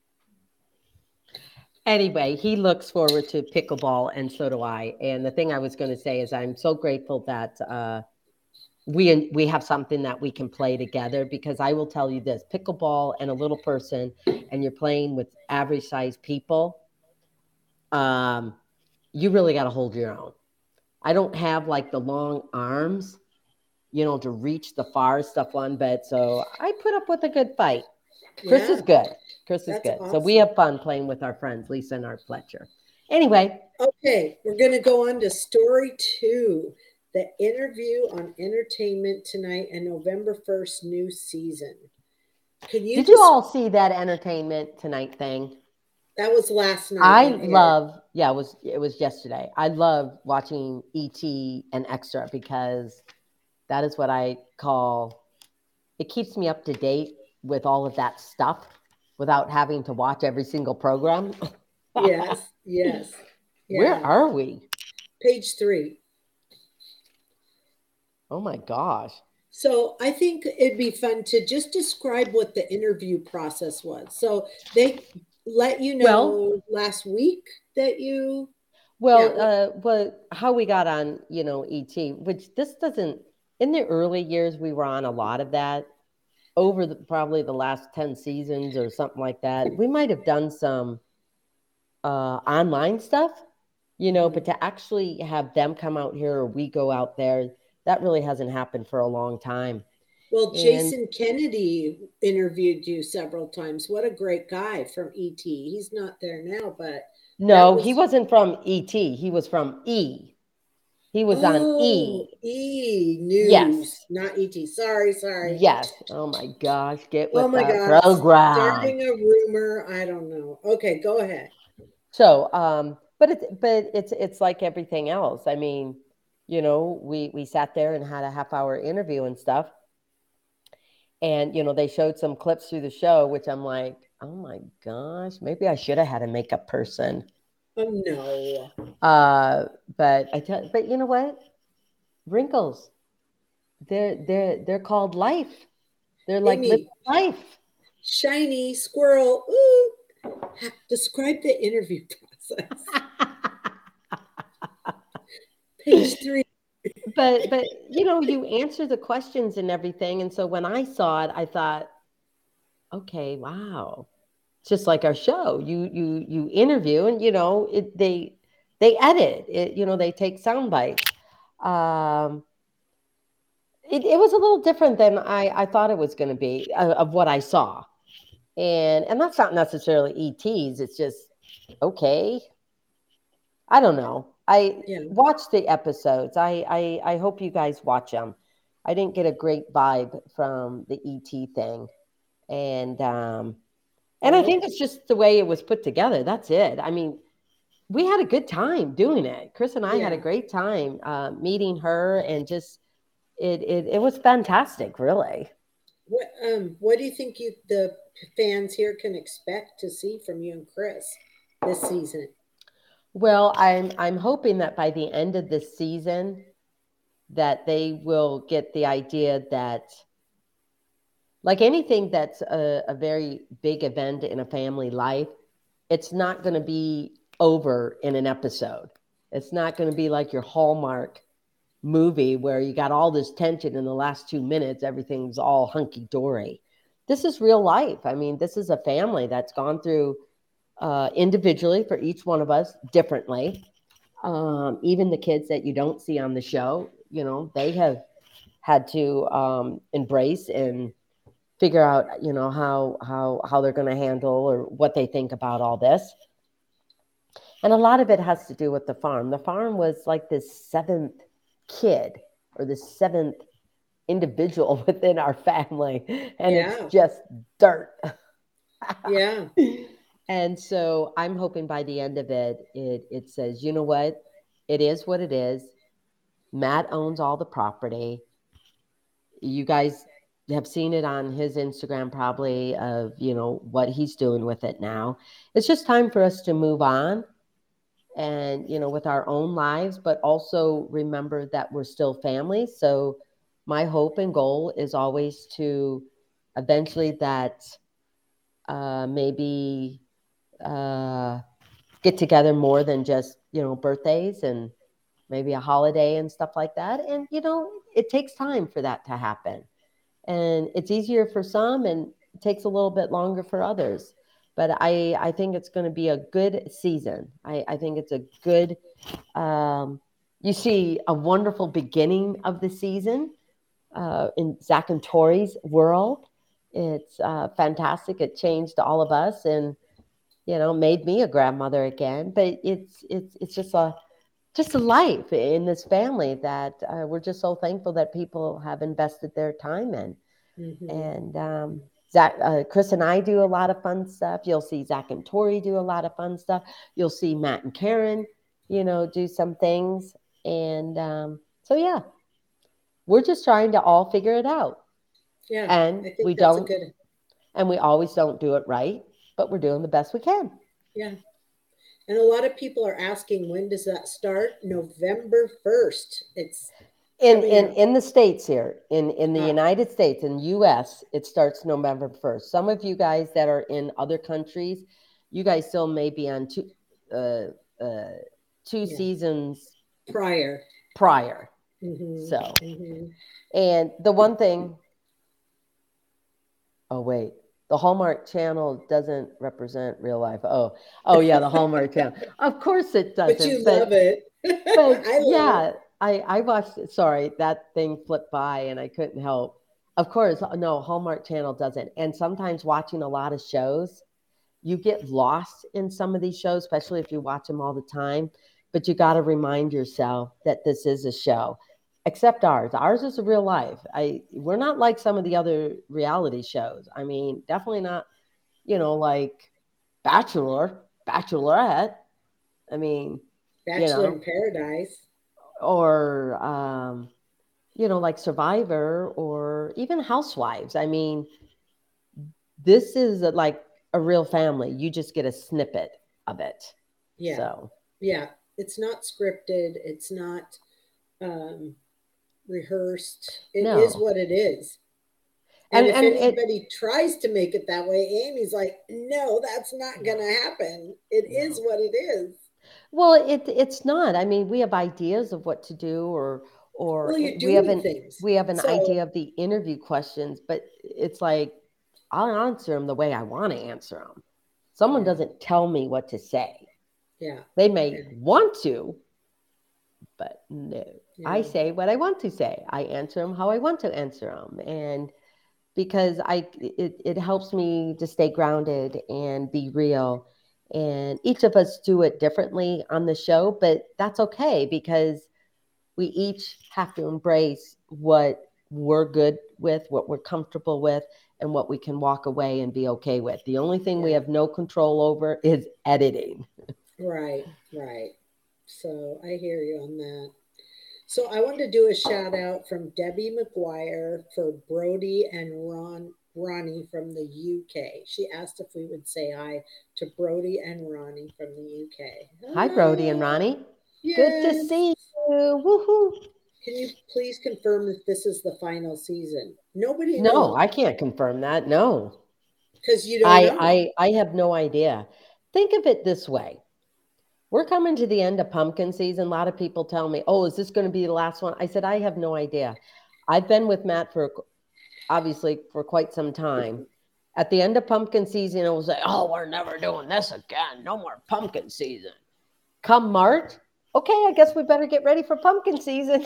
Anyway, he looks forward to pickleball, and so do I. And the thing I was going to say is I'm so grateful that uh, we we have something that we can play together, because I will tell you this, pickleball and a little person, and you're playing with average sized people, um, you really got to hold your own. I don't have like the long arms, you know, to reach the far stuff on bed. So I put up with a good fight. Chris Yeah. is good. Chris is That's good. So we awesome. have fun playing with our friends, Lisa and Art Fletcher. Anyway, Okay, we're going to go on to story two, the interview on entertainment tonight and November first new season. Can you did just, you all see that entertainment tonight thing? that was last night. I it aired. love, yeah, it was it was yesterday. I love watching E T and Extra because that is what I call, it keeps me up to date with all of that stuff without having to watch every single program. Yes, yes. Where Yeah. are we? Page three. Oh my gosh. So I think it'd be fun to just describe what the interview process was. So they let you know Well- last week that you, Well, Yeah. uh, but how we got on, you know, E T, which this doesn't, in the early years, we were on a lot of that over the, probably the last ten seasons or something like that. We might have done some uh, online stuff, you know, but to actually have them come out here or we go out there, that really hasn't happened for a long time. well, And- Jason Kennedy interviewed you several times. What a great guy from E T. He's not there now, but No, was- he wasn't from E T. He was from E. He was on E. Oh, E News, Yes. not E T. Sorry, sorry. Yes. Oh my gosh. Get with Oh my that gosh. program. Starting a rumor. I don't know. Okay, go ahead. So, um, but it's but it's it's like everything else. I mean, you know, we we sat there and had a half hour interview and stuff, and you know they showed some clips through the show, which I'm like, oh my gosh, maybe I should have had a makeup person. Oh no. Uh, but I tell, but you know what? wrinkles. They're they're they're called life. They're like Amy. living life. Shiny squirrel. Ooh. Describe the interview process. Page three. But but you know, you answer the questions and everything. And so when I saw it, I thought, okay, wow. Just like our show. You you you interview and you know, it they they edit it, you know, they take sound bites. Um it, it was a little different than I, I thought it was going to be uh, of what I saw. And and that's not necessarily E Ts. It's just, okay. I don't know. I Yeah. watched the episodes. I, I I hope you guys watch them. I didn't get a great vibe from the E T thing. And um and I think it's just the way it was put together. That's it. I mean, we had a good time doing it. Chris and I had a Yeah. great time uh, meeting her, and just it, it it was fantastic, really. What um what do you think you the fans here can expect to see from you and Chris this season? Well, I'm I'm hoping that by the end of this season that they will get the idea that, like anything that's a, a very big event in a family life, it's not going to be over in an episode. It's not going to be like your Hallmark movie where you got all this tension in the last two minutes, everything's all hunky-dory. This is real life. I mean, this is a family that's gone through uh, individually for each one of us differently. Um, even the kids that you don't see on the show, you know, they have had to um, embrace and figure out, you know, how how how they're going to handle or what they think about all this. And a lot of it has to do with the farm. The farm was like this seventh kid or the seventh individual within our family, and Yeah. it's just dirt. Yeah. And so I'm hoping by the end of it, it it says, you know what, it is what it is. Matt owns all the property. You guys have seen it on his Instagram probably of, you know, what he's doing with it now. It's just time for us to move on and, you know, with our own lives, but also remember that we're still family. So my hope and goal is always to eventually that uh, maybe uh, get together more than just, you know, birthdays and maybe a holiday and stuff like that. And, you know, it takes time for that to happen. And it's easier for some and it takes a little bit longer for others. But I, I think it's going to be a good season. I, I think it's a good, um, you see a wonderful beginning of the season uh, in Zach and Tori's world. It's uh, fantastic. It changed all of us and, you know, made me a grandmother again. But it's it's it's just a just a life in this family that uh, we're just so thankful that people have invested their time in. Mm-hmm. And um, Zach, uh, Chris and I do a lot of fun stuff. You'll see Zach and Tori do a lot of fun stuff. You'll see Matt and Karen, you know, do some things. And um, so, yeah, we're just trying to all figure it out. Yeah. And I think we that's don't, a good. and we always don't do it right, but we're doing the best we can. Yeah. And a lot of people are asking, when does that start? November first. It's In coming in up. in the States here, in, in the Ah. United States, in U S, it starts November first. Some of you guys that are in other countries, you guys still may be on two uh, uh, two Yeah. seasons prior. prior. Mm-hmm. So, Mm-hmm. and the one thing, oh wait, the Hallmark Channel doesn't represent real life. Oh, oh yeah, the Hallmark Channel. Of course it doesn't. But you love it. But I love yeah, it. I, I watched it. Sorry, that thing flipped by and I couldn't help. Of course, no, Hallmark Channel doesn't. And sometimes watching a lot of shows, you get lost in some of these shows, especially if you watch them all the time. But you got to remind yourself that this is a show, except ours. Ours is a real life. I we're not like some of the other reality shows. I mean, definitely not, you know, like Bachelor, Bachelorette. I mean, Bachelor you know, in Paradise. or um, you know, like Survivor or even Housewives. I mean, this is a, like a real family. You just get a snippet of it. Yeah. So Yeah. It's not scripted. It's not um rehearsed. It is No. what it is. And, And if and it anybody tries to make it that way, Amy's like, no, that's not going to happen. It is what it is. well, it it's not. I mean, we have ideas of what to do, or or Well, it- you're we have doing an things. we have an So, idea of the interview questions, but it's like I'll answer them the way I want to answer them. Someone Yeah. doesn't tell me what to say. yeah. They may Yeah. want to, but no. I Yeah. say what I want to say. I answer them how I want to answer them, and because I it, it helps me to stay grounded and be real. And each of us do it differently on the show, but that's okay because we each have to embrace what we're good with, what we're comfortable with, and what we can walk away and be okay with. The only thing we Yeah. have no control over is editing. Right, right. So I hear you on that. So I wanted to do a shout out from Debbie McGuire for Brody and Ron Ronnie from the U K. She asked if we would say hi to Brody and Ronnie from the U K. Hi, Brody and Hello. Ronnie. Good to Yes. see you. Woohoo. Can you please confirm that this is the final season? Nobody No, knows I can't confirm that. No. because you don't I, know. I I have no idea. Think of it this way. We're coming to the end of pumpkin season. A lot of people tell me, "Oh, is this going to be the last one?" I said, "I have no idea." I've been with Matt for obviously for quite some time. At the end of pumpkin season, it was like, "Oh, we're never doing this again. No more pumpkin season." Come March, okay, I guess we better get ready for pumpkin season.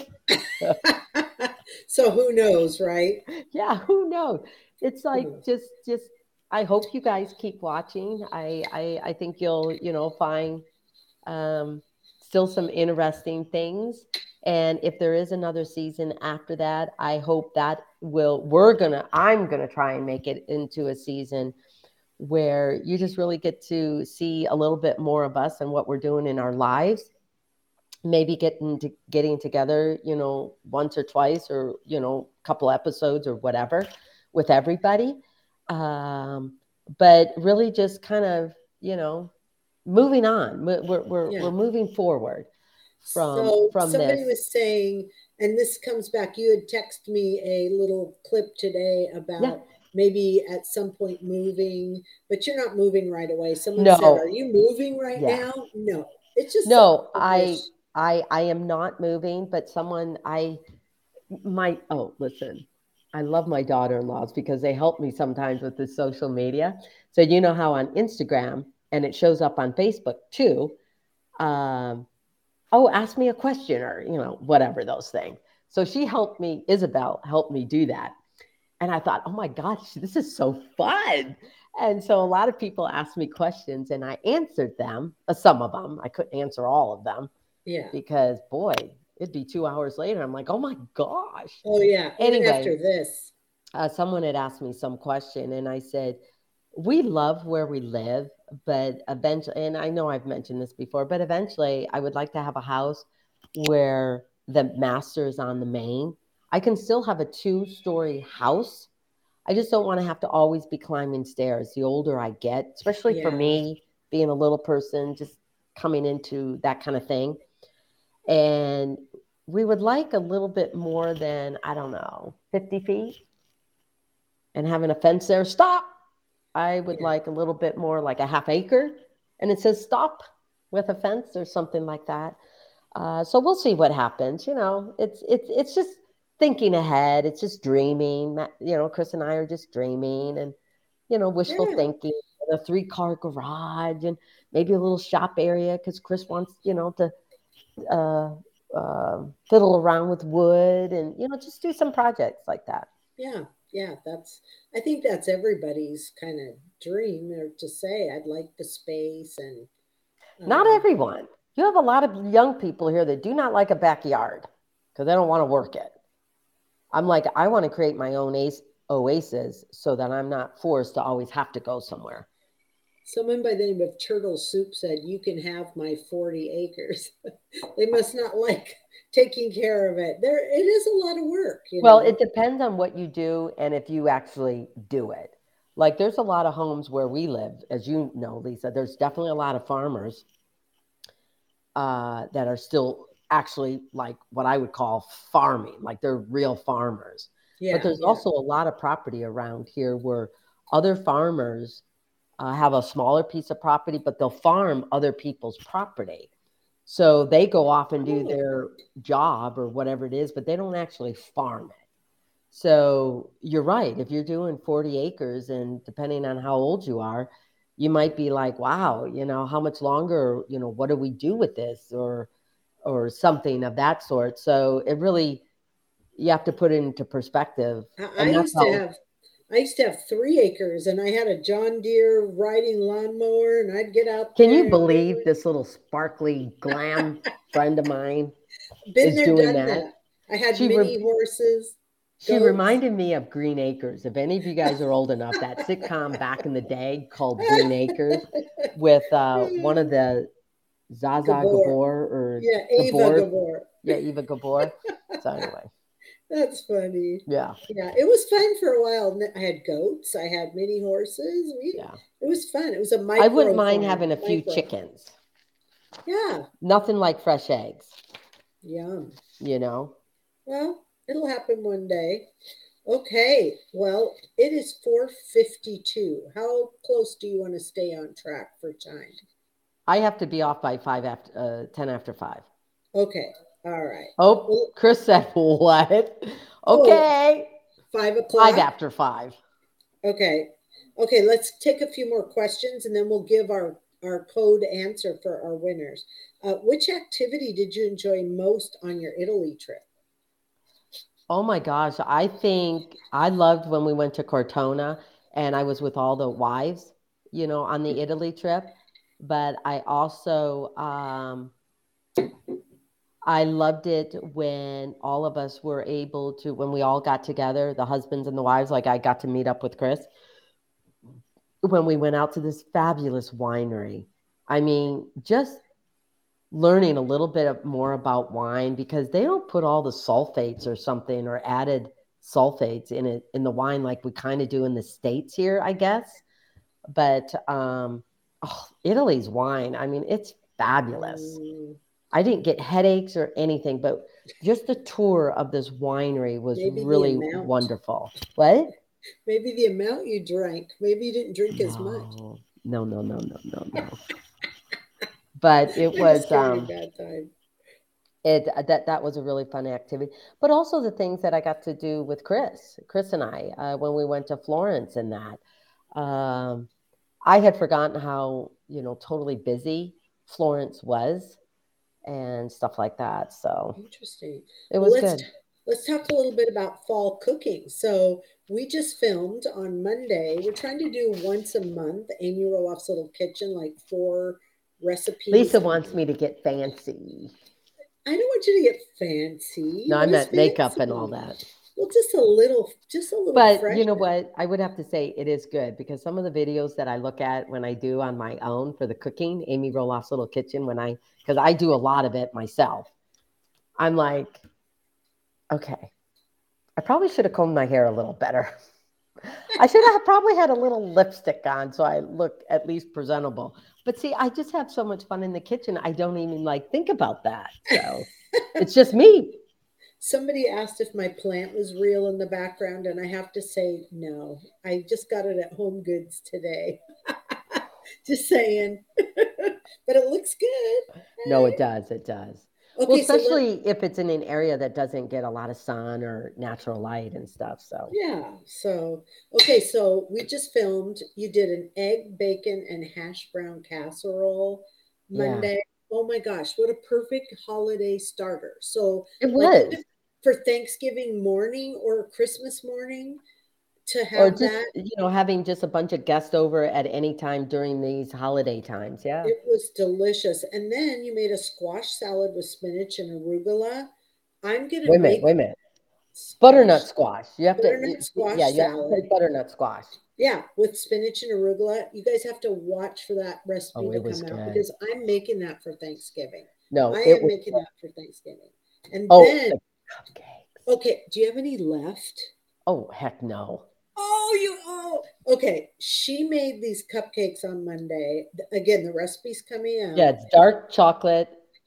So who knows, right? Yeah, who knows? It's like knows? just just I hope you guys keep watching. I I, I think you'll, you know, find um, still some interesting things. And if there is another season after that, I hope that will we're gonna I'm gonna try and make it into a season where you just really get to see a little bit more of us and what we're doing in our lives. Maybe getting to getting together, you know, once or twice, or you know, a couple episodes or whatever, with everybody. Um, but really, just kind of, you know, moving on. We're we're Yeah. we're moving forward from So from somebody this. was saying, and this comes back, you had texted me a little clip today about Yeah. maybe at some point moving, but you're not moving right away. Someone said, No. are you moving right Yeah. now? No. It's just No, something I I wish. I I am not moving, but someone I my oh listen, I love my daughter-in-laws because they help me sometimes with the social media. So you know how on Instagram, and it shows up on Facebook too. Um, oh, ask me a question, or you know, whatever those things. So she helped me, Isabel helped me do that. And I thought, oh my gosh, this is so fun. And so a lot of people asked me questions and I answered them, uh, some of them. I couldn't answer all of them Yeah. because, boy, it'd be two hours later. I'm like, oh my gosh. Oh, yeah. Even after Anyway, this. uh, someone had asked me some question and I said, we love where we live, but eventually, and I know I've mentioned this before, but eventually I would like to have a house where the master is on the main. I can still have a two-story house. I just don't want to have to always be climbing stairs the older I get, especially for Yeah. me, being a little person, just coming into that kind of thing. And we would like a little bit more than, I don't know, fifty feet and having a fence there. Stop. I would Yeah. like a little bit more, like a half acre. And it says stop with a fence or something like that. Uh, so we'll see what happens. You know, it's it's it's just thinking ahead. It's just dreaming. Ma- You know, Chris and I are just dreaming and, you know, wishful Yeah. thinking. A three car garage and maybe a little shop area because Chris wants, you know, to uh, uh, fiddle around with wood and, you know, just do some projects like that. Yeah. Yeah. That's, I think that's everybody's kind of dream, or to say, I'd like the space and, Not um, everyone. You have a lot of young people here that do not like a backyard because they don't want to work it. I'm like, I want to create my own ace, oasis so that I'm not forced to always have to go somewhere. someone by the name of Turtle Soup said, you can have my forty acres. They must not like taking care of it. There, it is a lot of work, you Well, know. it depends on what you do and if you actually do it. Like there's a lot of homes where we live, as you know, Lisa, there's definitely a lot of farmers uh, that are still actually like what I would call farming, like they're real farmers. Yeah. But there's yeah. also a lot of property around here where other farmers uh, have a smaller piece of property, but they'll farm other people's property. So they go off and do Oh. their job or whatever it is, but they don't actually farm it. So you're right. If you're doing forty acres and depending on how old you are, you might be like, wow, you know, how much longer, you know, what do we do with this or, or something of that sort. So it really, you have to put it into perspective. I, I And that's used to how, have I used to have three acres and I had a John Deere riding lawnmower and I'd get out can there. you and believe really- this little sparkly glam friend of mine Been is there, doing done that? that. I had She mini rem- horses. She goats. reminded me of Green Acres. If any of you guys are old enough, that sitcom back in the day called Green Acres with uh, one of the Zaza Gabor. Gabor or Yeah, Ava Gabor. Gabor. Yeah, Eva Gabor. So anyway, That's funny. yeah, Yeah, it was fun for a while. I had goats. I had mini horses. We, yeah. It was fun. It was a micro I wouldn't mind farm, having a few micro. chickens. Yeah, Nothing like fresh eggs, yum. you know? Well, it'll happen one day. Okay, well, it is four fifty-two. How close do you want to stay on track for time? I have to be off by five after uh, ten after five. Okay, all right. Oh, Well, Chris said what? Oh. Okay, five o'clock? five after five. Okay. Okay, let's take a few more questions and then we'll give our, our code answer for our winners. Uh, which activity did you enjoy most on your Italy trip? Oh my gosh, I think I loved when we went to Cortona and I was with all the wives, you know, on the Italy trip. But I also um, I loved it when all of us were able to, when we all got together, the husbands and the wives, like I got to meet up with Chris when we went out to this fabulous winery. I mean, just learning a little bit more about wine because they don't put all the sulfates or something or added sulfates in it in the wine like we kind of do in the States here, I guess. But um, oh, Italy's wine, I mean, it's fabulous. Mm, I didn't get headaches or anything, but just the tour of this winery was Maybe the really amount. wonderful. What? maybe the amount you drank. Maybe you didn't drink as much. No, no, no, no, no, no. But it I'm was just having um, a bad time. it that that was a really fun activity. But also the things that I got to do with Chris, Chris and I, uh, when we went to Florence and that. Um, I had forgotten how, you know, totally busy Florence was and stuff like that. So Interesting. it Well, was let's good. let's talk a little bit about fall cooking. So we just filmed on Monday. We're trying to do once a month, Amy Roloff's Little Kitchen, like four recipes. Lisa wants me to get fancy. I don't want you to get fancy. No, I What is meant makeup and fancy? all that. Well, just a little, just a little. But fresher. you know what? I would have to say it is good because some of the videos that I look at when I do on my own for the cooking, Amy Roloff's Little Kitchen, when I, because I do a lot of it myself, I'm like, okay, I probably should have combed my hair a little better. I should have probably had a little lipstick on so I look at least presentable. But see, I just have so much fun in the kitchen. I don't even like think about that. So it's just me. Somebody asked if my plant was real in the background, and I have to say no. I just got it at Home Goods today. Just saying. But it looks good. No, it does. It does. Okay, Well, so let- especially if it's in an area that doesn't get a lot of sun or natural light and stuff. So yeah. So okay, so we just filmed. You did an egg, bacon, and hash brown casserole Yeah. Monday. Oh my gosh, what a perfect holiday starter. So it like, was. for Thanksgiving morning or Christmas morning to Or have just, that. you know, having just a bunch of guests over at any time during these holiday times. Yeah. It was delicious. And then you made a squash salad with spinach and arugula. I'm gonna Wait a minute. make Wait a minute. squash- Butternut squash. You have Butternut to. squash Yeah, you have to salad. say butternut squash. Yeah, with spinach and arugula. You guys have to watch for that recipe Oh, to it was come out good. because I'm making that for Thanksgiving. No, I it am was. making that for Thanksgiving. And Oh, then, the cupcakes. okay, do you have any left? Oh, heck no. Oh, you oh okay. She made these cupcakes on Monday. Again, the recipe's coming out. Yeah, it's dark chocolate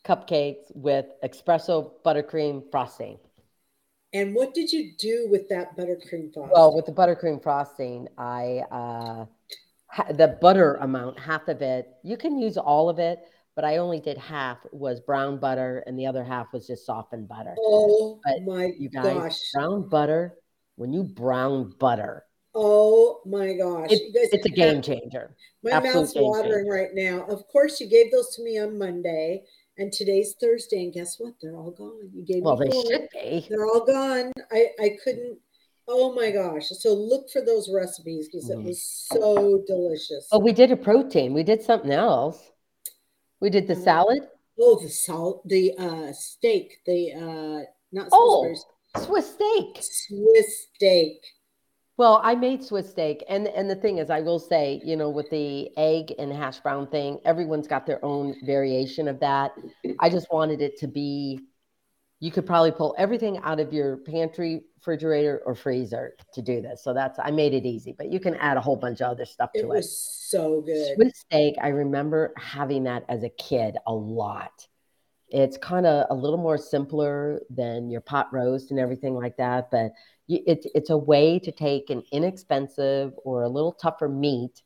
cupcakes with espresso buttercream frosting. And what did you do with that buttercream frosting? Well, with the buttercream frosting, I uh, ha- the butter amount, half of it, you can use all of it, but I only did half was brown butter, and the other half was just softened butter. Oh But my you guys, gosh. brown butter, when you brown butter, Oh my gosh. it, You guys it's a have- game changer. My Absolute mouth's game watering changer. right now. Of course, you gave those to me on Monday, and today's Thursday, and guess what? They're all gone. You gave Well, me they four. should be. They're all gone. I, I couldn't. Oh my gosh. So look for those recipes because it Mhm. was so delicious. But we did a protein. We did something else. We did the Uh, salad. Oh, the salt, the uh, steak, the uh, not Oh, Salisbury, Swiss steak. Swiss steak. Well, I made Swiss steak, and and the thing is, I will say, you know, with the egg and hash brown thing, everyone's got their own variation of that. I just wanted it to be, you could probably pull everything out of your pantry, refrigerator, or freezer to do this. So that's, I made it easy, but you can add a whole bunch of other stuff It to it. was so good. Swiss steak, I remember having that as a kid a lot. It's kind of a little more simpler than your pot roast and everything like that, but you, it's it's a way to take an inexpensive or a little tougher meat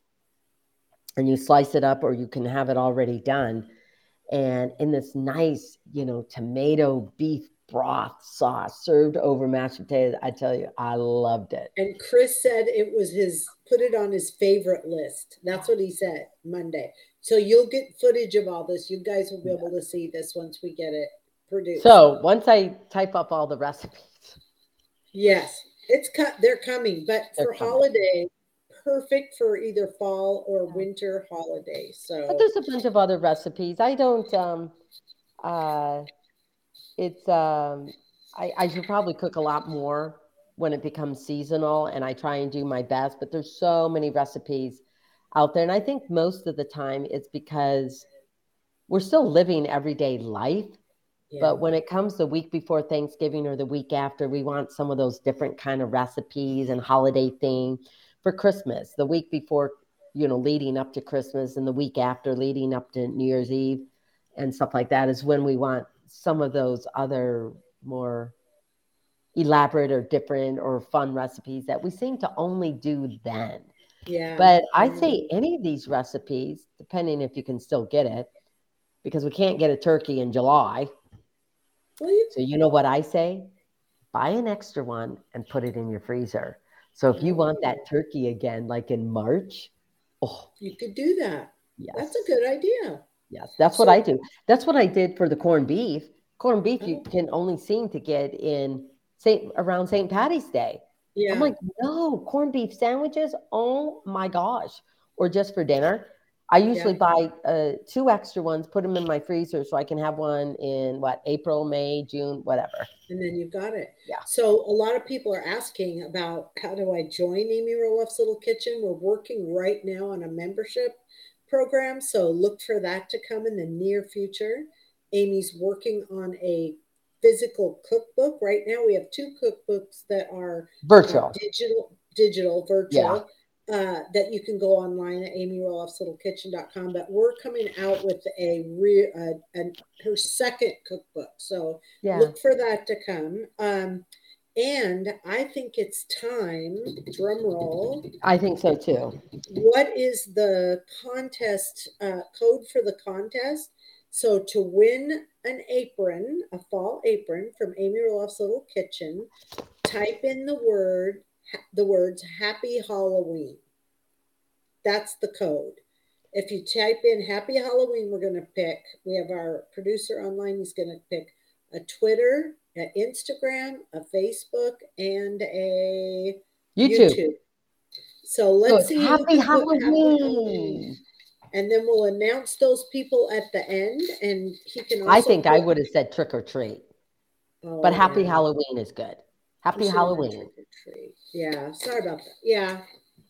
and you slice it up, or you can have it already done, and in this nice, you know, tomato beef broth sauce served over mashed potatoes. I tell you, I loved it. And Chris said it was his, put it on his favorite list. That's what he said Monday. So you'll get footage of all this. You guys will be able to see this once we get it produced. So once I type up all the recipes, yes, it's cut. They're coming, but They're for coming. holiday, perfect for either fall or winter holiday. but So there's a bunch of other recipes. I don't. Um, uh, it's um, I, I should probably cook a lot more when it becomes seasonal, and I try and do my best. But there's so many recipes out there, and I think most of the time it's because we're still living everyday life. yeah, But when it comes the week before Thanksgiving or the week after, we want some of those different kind of recipes and holiday thing for Christmas. The week before, you know, leading up to Christmas, and the week after leading up to New Year's Eve and stuff like that is when we want some of those other more elaborate or different or fun recipes that we seem to only do then. yeah. But I'd say any of these recipes, depending if you can still get it, because we can't get a turkey in July. Well, you, So you know what I say? Buy an extra one and put it in your freezer. So if you want that turkey again, like in March, oh, you could do that. yes. That's a good idea. Yes, that's what So- I do. That's what I did for the corned beef. Corned beef you Oh. can only seem to get in Saint around Saint Patty's Day. Yeah. I'm like, no, corned beef sandwiches. Oh my gosh. Or just for dinner. I usually Yeah. buy uh, two extra ones, put them in my freezer so I can have one in what, April, May, June, whatever. And then you've got it. Yeah. So a lot of people are asking about how do I join Amy Roloff's Little Kitchen? We're working right now on a membership program. So look for that to come in the near future. Amy's working on a physical cookbook. Right now we have two cookbooks that are uh, Virtual. digital, digital, virtual. Uh, that you can go online at amy roloffs little kitchen dot com, but we're coming out with a real uh, an, her second cookbook, so Yeah. look for that to come. Um, and I think it's time. Drum roll. I think so too. What is the contest uh, code for the contest? So to win an apron, a fall apron from Amy Roloff's Little Kitchen, type in the word the words Happy Halloween. That's the code. If you type in Happy Halloween, we're going to pick, we have our producer online, he's going to pick a Twitter, an Instagram, a Facebook, and a YouTube. YouTube. So So let's it's see. who happy can put Happy Halloween. And then we'll announce those people at the end, and he can also I think I put- would have said trick or treat, Oh, but happy yeah. Halloween is good. We Happy should've done Halloween. trick or treat. Yeah, sorry about that. Yeah.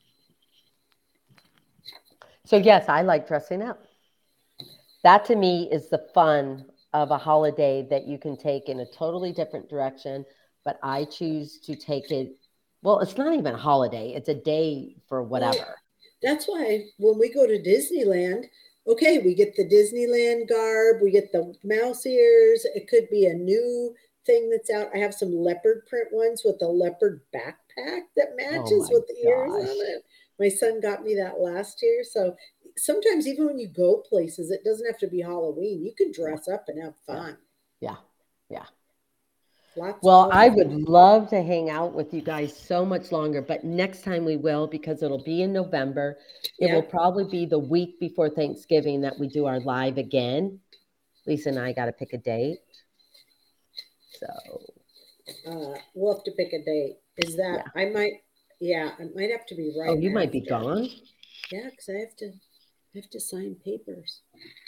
So yes, I like dressing up. That to me is the fun of a holiday that you can take in a totally different direction, but I choose to take it. Well, it's not even a holiday. It's a day for whatever. That's why when we go to Disneyland, Okay, we get the Disneyland garb, we get the mouse ears. It could be a new thing that's out. I have some leopard print ones with a leopard backpack that Oh matches my with the ears on gosh. it. My son got me that last year. So sometimes even when you go places, it doesn't have to be Halloween. You can Yeah. dress up and have Yeah. fun. Yeah. Yeah. Lots Well, of I fun. would love to hang out with you guys so much longer, but next time we will because it'll be in November. It will Yep. probably be the week before Thanksgiving that we do our live again. Lisa and I got to pick a date. So, Uh, we'll have to pick a date. Is yeah. that I might yeah, it might have to be Oh, right you might be after. gone. Yeah, because I have to I have to sign papers.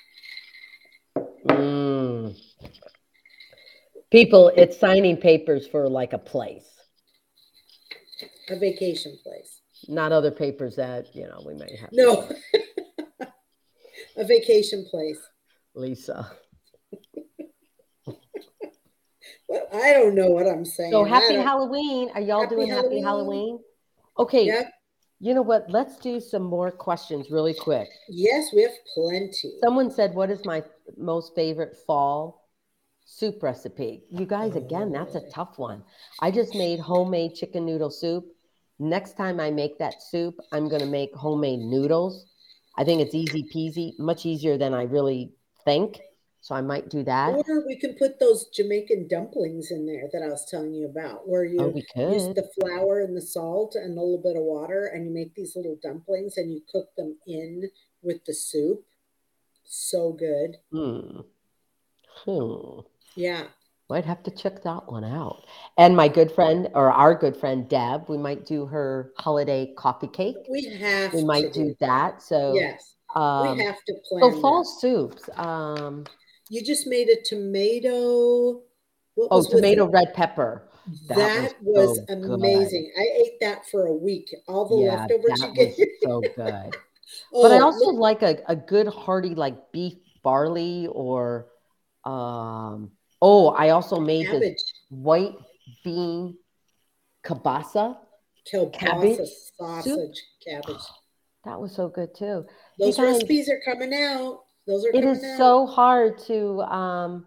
Mm. People, it's signing papers for like a place, A vacation place. not other papers that, you know, we might have to No, sign. a vacation place. Lisa. Well, I don't know what I'm So saying. I happy don't. Halloween. Are y'all Happy doing happy Halloween. Halloween? Okay, Yep. you know what? Let's do some more questions really quick. Yes, we have plenty. Someone said, what is my most favorite fall soup recipe? You guys, again, that's a Oh. tough one. I just made homemade chicken noodle soup. Next time I make that soup, I'm going to make homemade noodles. I think it's easy peasy, much easier than I really think. So I might do that. Or we can put those Jamaican dumplings in there that I was telling you about, where Oh, you we use could. the flour and the salt and a little bit of water, and you make these little dumplings and you cook them in with the soup. So good. Hmm. Hmm. Yeah. Might have to check that one out. And my good friend, or our good friend Deb, we might do her holiday coffee cake. We have We to might do do that. that. So, Yes. We um, have to so plan fall that. soups. Um, You just made a tomato. What oh, was with tomato it? red pepper. That was That was so good. amazing. I ate that for a week. All the Yeah, leftovers that you was gave. so good. But I Oh, also look, like a, a good hearty like beef barley or um oh, I also made this cabbage, white bean kielbasa kielbasa, cabbage soup. sausage, cabbage. That was so good too. You Those guys, recipes are coming out. Those are it coming is out. so hard to um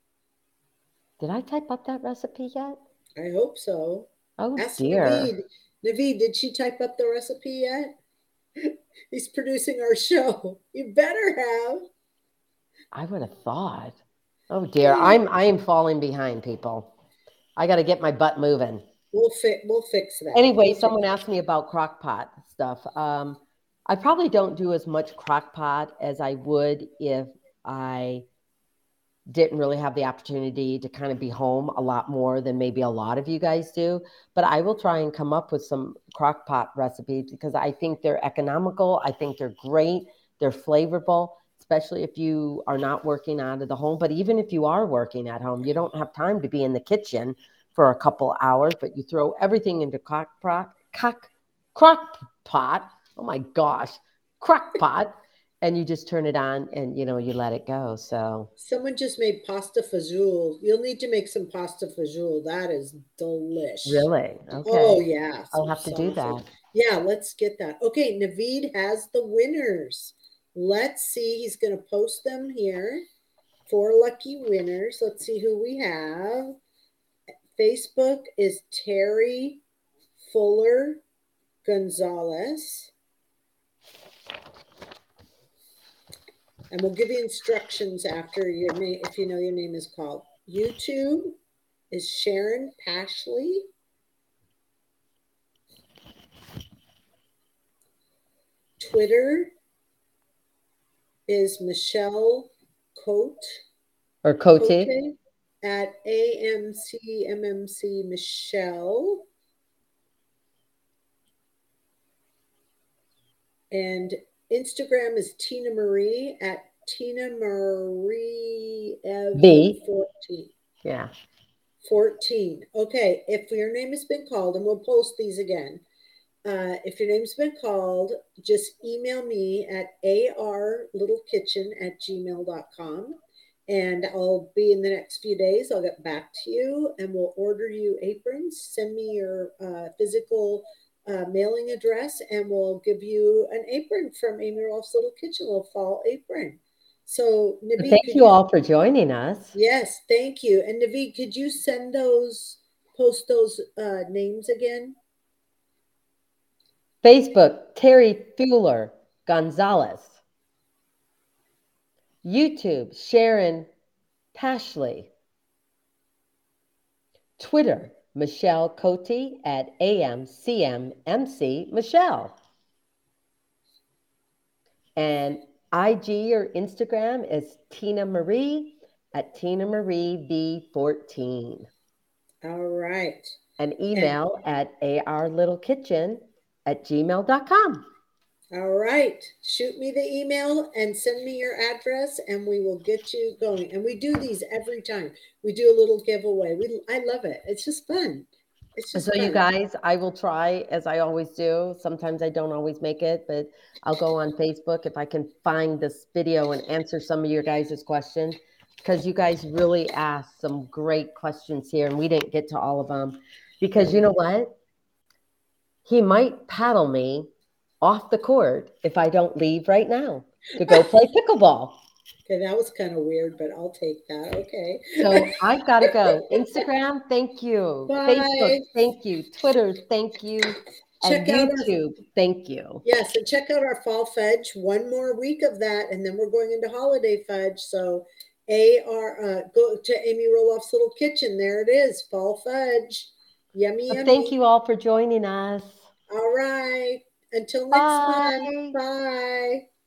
did I type up that recipe yet? I hope so. Oh Ask dear. Naveed. Naveed, did she type up the recipe yet? He's producing our show. You better have. I would have thought. Oh dear. I'm I am falling behind, people. I got to get my butt moving. We'll fix. We'll fix that. Anyway, We'll someone fix. asked me about crock pot stuff. Um, I probably don't do as much crock pot as I would if I didn't really have the opportunity to kind of be home a lot more than maybe a lot of you guys do. But I will try and come up with some crock pot recipes because I think they're economical. I think they're great. They're flavorful, especially if you are not working out of the home. But even if you are working at home, you don't have time to be in the kitchen for a couple hours, but you throw everything into crock pot, crock, crock pot. Oh my gosh, crock pot. And you just turn it on and, you know, you let it go. So Someone just made pasta fajoule. You'll need to make some pasta fajoule. That is delish. really, Oh okay, yeah, I'll some have to do sausage. that. Yeah, let's get that. Okay, Naveed has the winners. Let's see. He's going to post them here. Four lucky winners. Let's see who we have. Facebook is Terry Fuller Gonzalez. And we'll give you instructions after your name, if you know your name is called. YouTube is Sharon Pashley. Twitter is Michelle Cote. Or Cote. Cote at A M C M M C Michelle. And Instagram is Tina Marie at Tina Marie B. fourteen. Yeah. fourteen. Okay, if your name has been called, and we'll post these again. Uh, if your name's been called, just email me at arlittlekitchen at gmail dot com. And I'll be in the next few days. I'll get back to you and we'll order you aprons. Send me your uh, physical uh, mailing address, and we'll give you an apron from Amy Rolf's Little Kitchen, a little fall apron. So, Naveed, Thank could you all for joining us. Yes, thank you. And Naveed, could you send those, post those uh, names again? Facebook, Terry Fuller Gonzalez. YouTube, Sharon Pashley. Twitter, Michelle Cote at A M C M M C Michelle. And I G or Instagram is Tina Marie at Tina Marie V fourteen. All right. And email and, at arlittlekitchen at gmail dot com. All right. Shoot me the email and send me your address, and we will get you going. And we do these every time. We do a little giveaway. We I love it. It's just fun. It's just so fun. You guys, I will try, as I always do. Sometimes I don't always make it, but I'll go on Facebook if I can find this video and answer some of your guys' questions, because you guys really asked some great questions here, and we didn't get to all of them. Because you know what? He might paddle me off the court if I don't leave right now to go play pickleball. Okay, that was kind of weird, but I'll take that. Okay. So I've got to go. Instagram, thank you. Bye. Facebook, thank you. Twitter, thank you. Check and out YouTube, our, thank you. Yes, and check out our fall fudge. One more week of that, and then we're going into holiday fudge. So A R, uh, go to Amy Roloff's Little Kitchen. There it is, fall fudge. Yummy, Well, yummy. Thank you all for joining us. All right. Until next Bye. time. Bye.